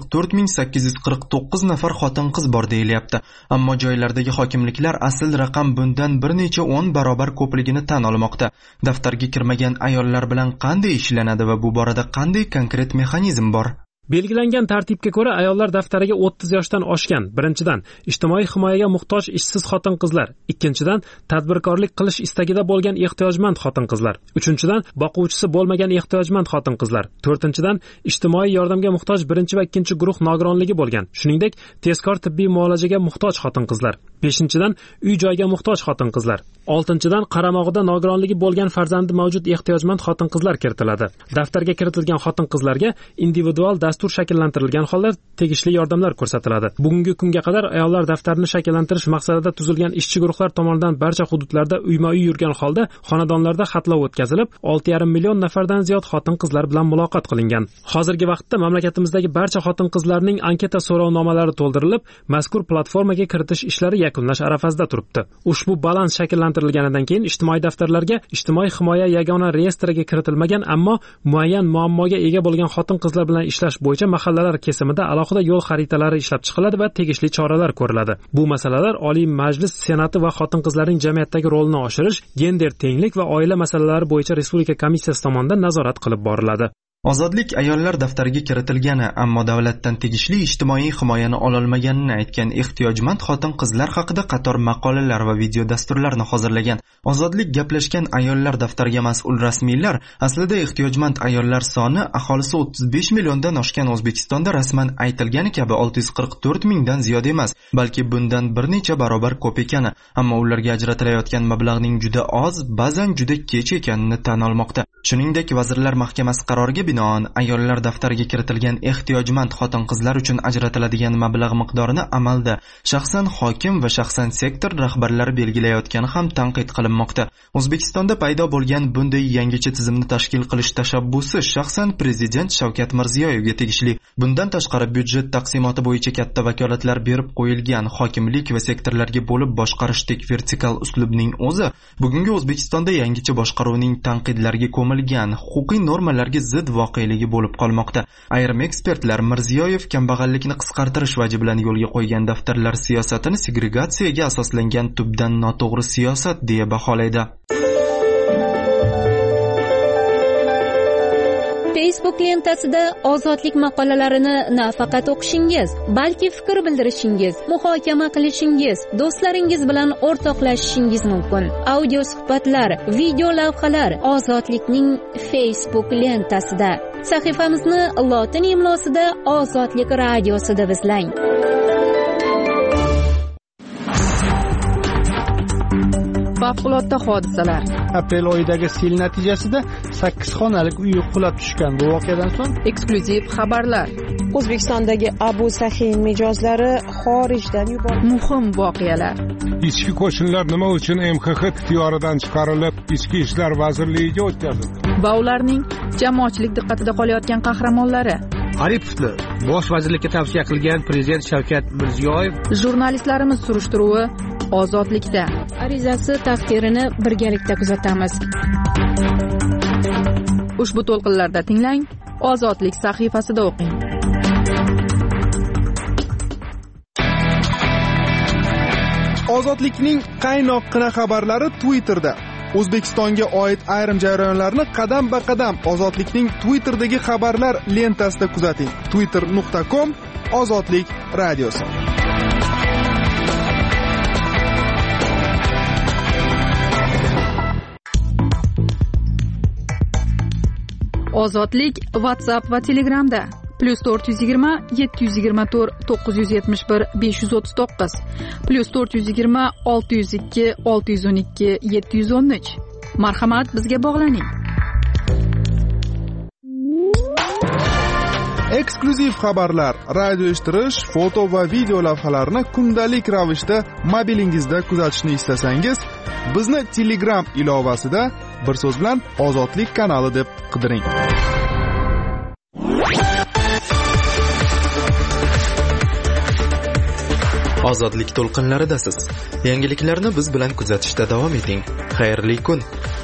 644,849 nafar xotin-qiz bor deyilyapti. Ammo joylardagi hokimliklar asl raqam bundan bir necha 10 barobar ko'pligini tan olmoqda. Daftarga kirmagan ayollar bilan qanday ishlanadi va bu borada qanday konkret mexanizm bor? Belgilangan tartibga ko'ra ayollar daftariga 30 yoshdan oshgan, birinchidan, ijtimoiy himoyaga muhtoj ishsiz xotin-qizlar, ikkinchidan, tadbirkorlik qilish istagida bo'lgan ehtiyojmand xotin-qizlar, uchinchidan, boquvchisi bo'lmagan ehtiyojmand xotin-qizlar, to'rtinchidan, ijtimoiy yordamga muhtoj birinchi va ikkinchi guruh nogironligi bo'lgan, shuningdek, tezkor tibbiy muolajaga muhtoj xotin-qizlar, beshinchidan, uy-joyga muhtoj xotin-qizlar, oltinchidan, qaramog'ida nogironligi bo'lgan farzandi mavjud ehtiyojmand xotin-qizlar kiritiladi. Daftarga kiritilgan xotin-qizlarga individual dastur shakllantirilgan holda tegishli yordamlar ko'rsatiladi. Bugungi kunga qadar ayollar daftarini shakllantirish maqsadida tuzilgan ishchi guruhlar tomonidan barcha hududlarda uyma-uy yurgan holda xonadonlarda xatlov o'tkazilib, 6,5 million nafardan ziyod xotin-qizlar bilan muloqot qilingan. Hozirgi vaqtda mamlakatimizdagi barcha xotin-qizlarning anketa so'rovnomalari to'ldirilib, mazkur platformaga kiritish ishlari yakunlash arafasida turibdi. Ushbu balans shakllantirilganidan keyin ijtimoiy daftarlarga ijtimoiy himoya yagona reyestriga kiritilmagan, ammo muayyan muammoga ega bo'lgan xotin-qizlar bilan ishlash bo'yicha mahallalar kesimida alohida yo'l xaritalari ishlab chiqiladi va tegishli choralar ko'riladi. Bu masalalar Oliy Majlis Senati va xotin-qizlarning jamiyatdagi rolini oshirish, gender tenglik va oila masalalari bo'yicha Respublika komissiyasi tomonidan nazorat qilib boriladi. Ozodlik ayollar daftariga kiritilgani, ammo davlatdan tegishli ijtimoiy himoyani ololmaganini aytgan ehtiyojmand xotin-qizlar haqida qator maqolalar va video dasturlarni hozirlagan. Ozodlik gaplashgan ayollar daftariga mas'ul rasmiylar aslida ehtiyojmand ayollar soni aholisi 35 milliondan oshgan O'zbekistonda rasman aytilgani kabi 644 mingdan ziyod emas, balki bundan bir necha barobar ko'p ekani, ammo ularga ajratilayotgan mablag'ning juda oz, ba'zan juda kech ekanini tan olmoqda. Shuningdek, Vazirlar Mahkamasi qaroriga binoan ayollar daftariga kiritilgan ehtiyojmand xotin-qizlar uchun ajratiladigan mablag' miqdorini amalda shaxsan hokim va shaxsan sektor rahbarlari belgilayotgani ham tanqid qilinmoqda. O'zbekistonda paydo bo'lgan bunday yangicha tizimni tashkil qilish tashabbusi shaxsan Prezident Shavkat Mirziyoyevga tegishli. Bundan tashqari byudjet taqsimoti bo'yicha katta vakolatlar berib qo'yilgan hokimlik va sektorlarga bo'lib boshqarishdek vertikal uslubning o'zi bugungi O'zbekistonda yangicha boshqaruvning tanqidlarga ko'milgan huquqiy normalarga zid voqeligi bo'lib qolmoqda. Ayrim ekspertlar Mirziyoyev kambag'allikni qisqartirish vaji bilan yo'lga qo'ygan daftarlar siyosatini segregatsiyaga asoslangan tubdan noto'g'ri siyosat deya baholaydi. Facebook lentasida ozodlik maqolalarini nafaqat o'qishingiz, balki fikr bildirishingiz, muhokama qilishingiz, do'stlaringiz bilan o'rtoqlashishingiz mumkin. Audio suhbatlar, video lavhalar ozodlikning Facebook lentasida. Sahifamizni lotin imlosida Ozodlik radiosida izlang. favqulodda hodisalar. Aprel oyidagi sel natijasida 8 xonalik uy qulab tushgan. Bu voqeadan so'ng eksklyuziv xabarlar. O'zbekistondagi Abu Sahin mijozlari xorijdan yuborildi. Muhim voqealar. Ichki qo'shinlar nima uchun MXX ixtiyoridan chiqarilib, Ichki ishlar vazirligiga o'tkazildi? Va ularning jamoatchilik diqqatida qolayotgan qahramonlari. Aripovni bosh vazirlikka tavsiya qilgan prezident Shavkat Mirziyoyev. Jurnalistlarimiz surishtiruvi Ozodlikda. Arizasi taqdirini birgalikda kuzatamiz. Ushbu to'lqinlarda tinglang, Ozodlik sahifasida o'qing. Ozodlikning qaynoqqina xabarlari Twitterda. O'zbekistonga oid ayrim jarayonlarni qadam-ba-qadam Ozodlikning Twitterdagi xabarlar lentasida kuzating. twitter.com Ozodlik radiosi. Ozodlik WhatsApp va Telegramda +420 724 971 539 +420 602 612 713. Marhamat, bizga bog'laning. Eksklyuziv xabarlar, radio eshittirish, foto va video lavhalarni kundalik ravishda mobilingizda kuzatishni istasangiz, bizni Telegram ilovasida bir so'z bilan Ozodlik kanali deb qidiring. Ozodlik to'lqinlaridasiz. Yangiliklarni biz bilan kuzatishda davom eting. Xayrli kun.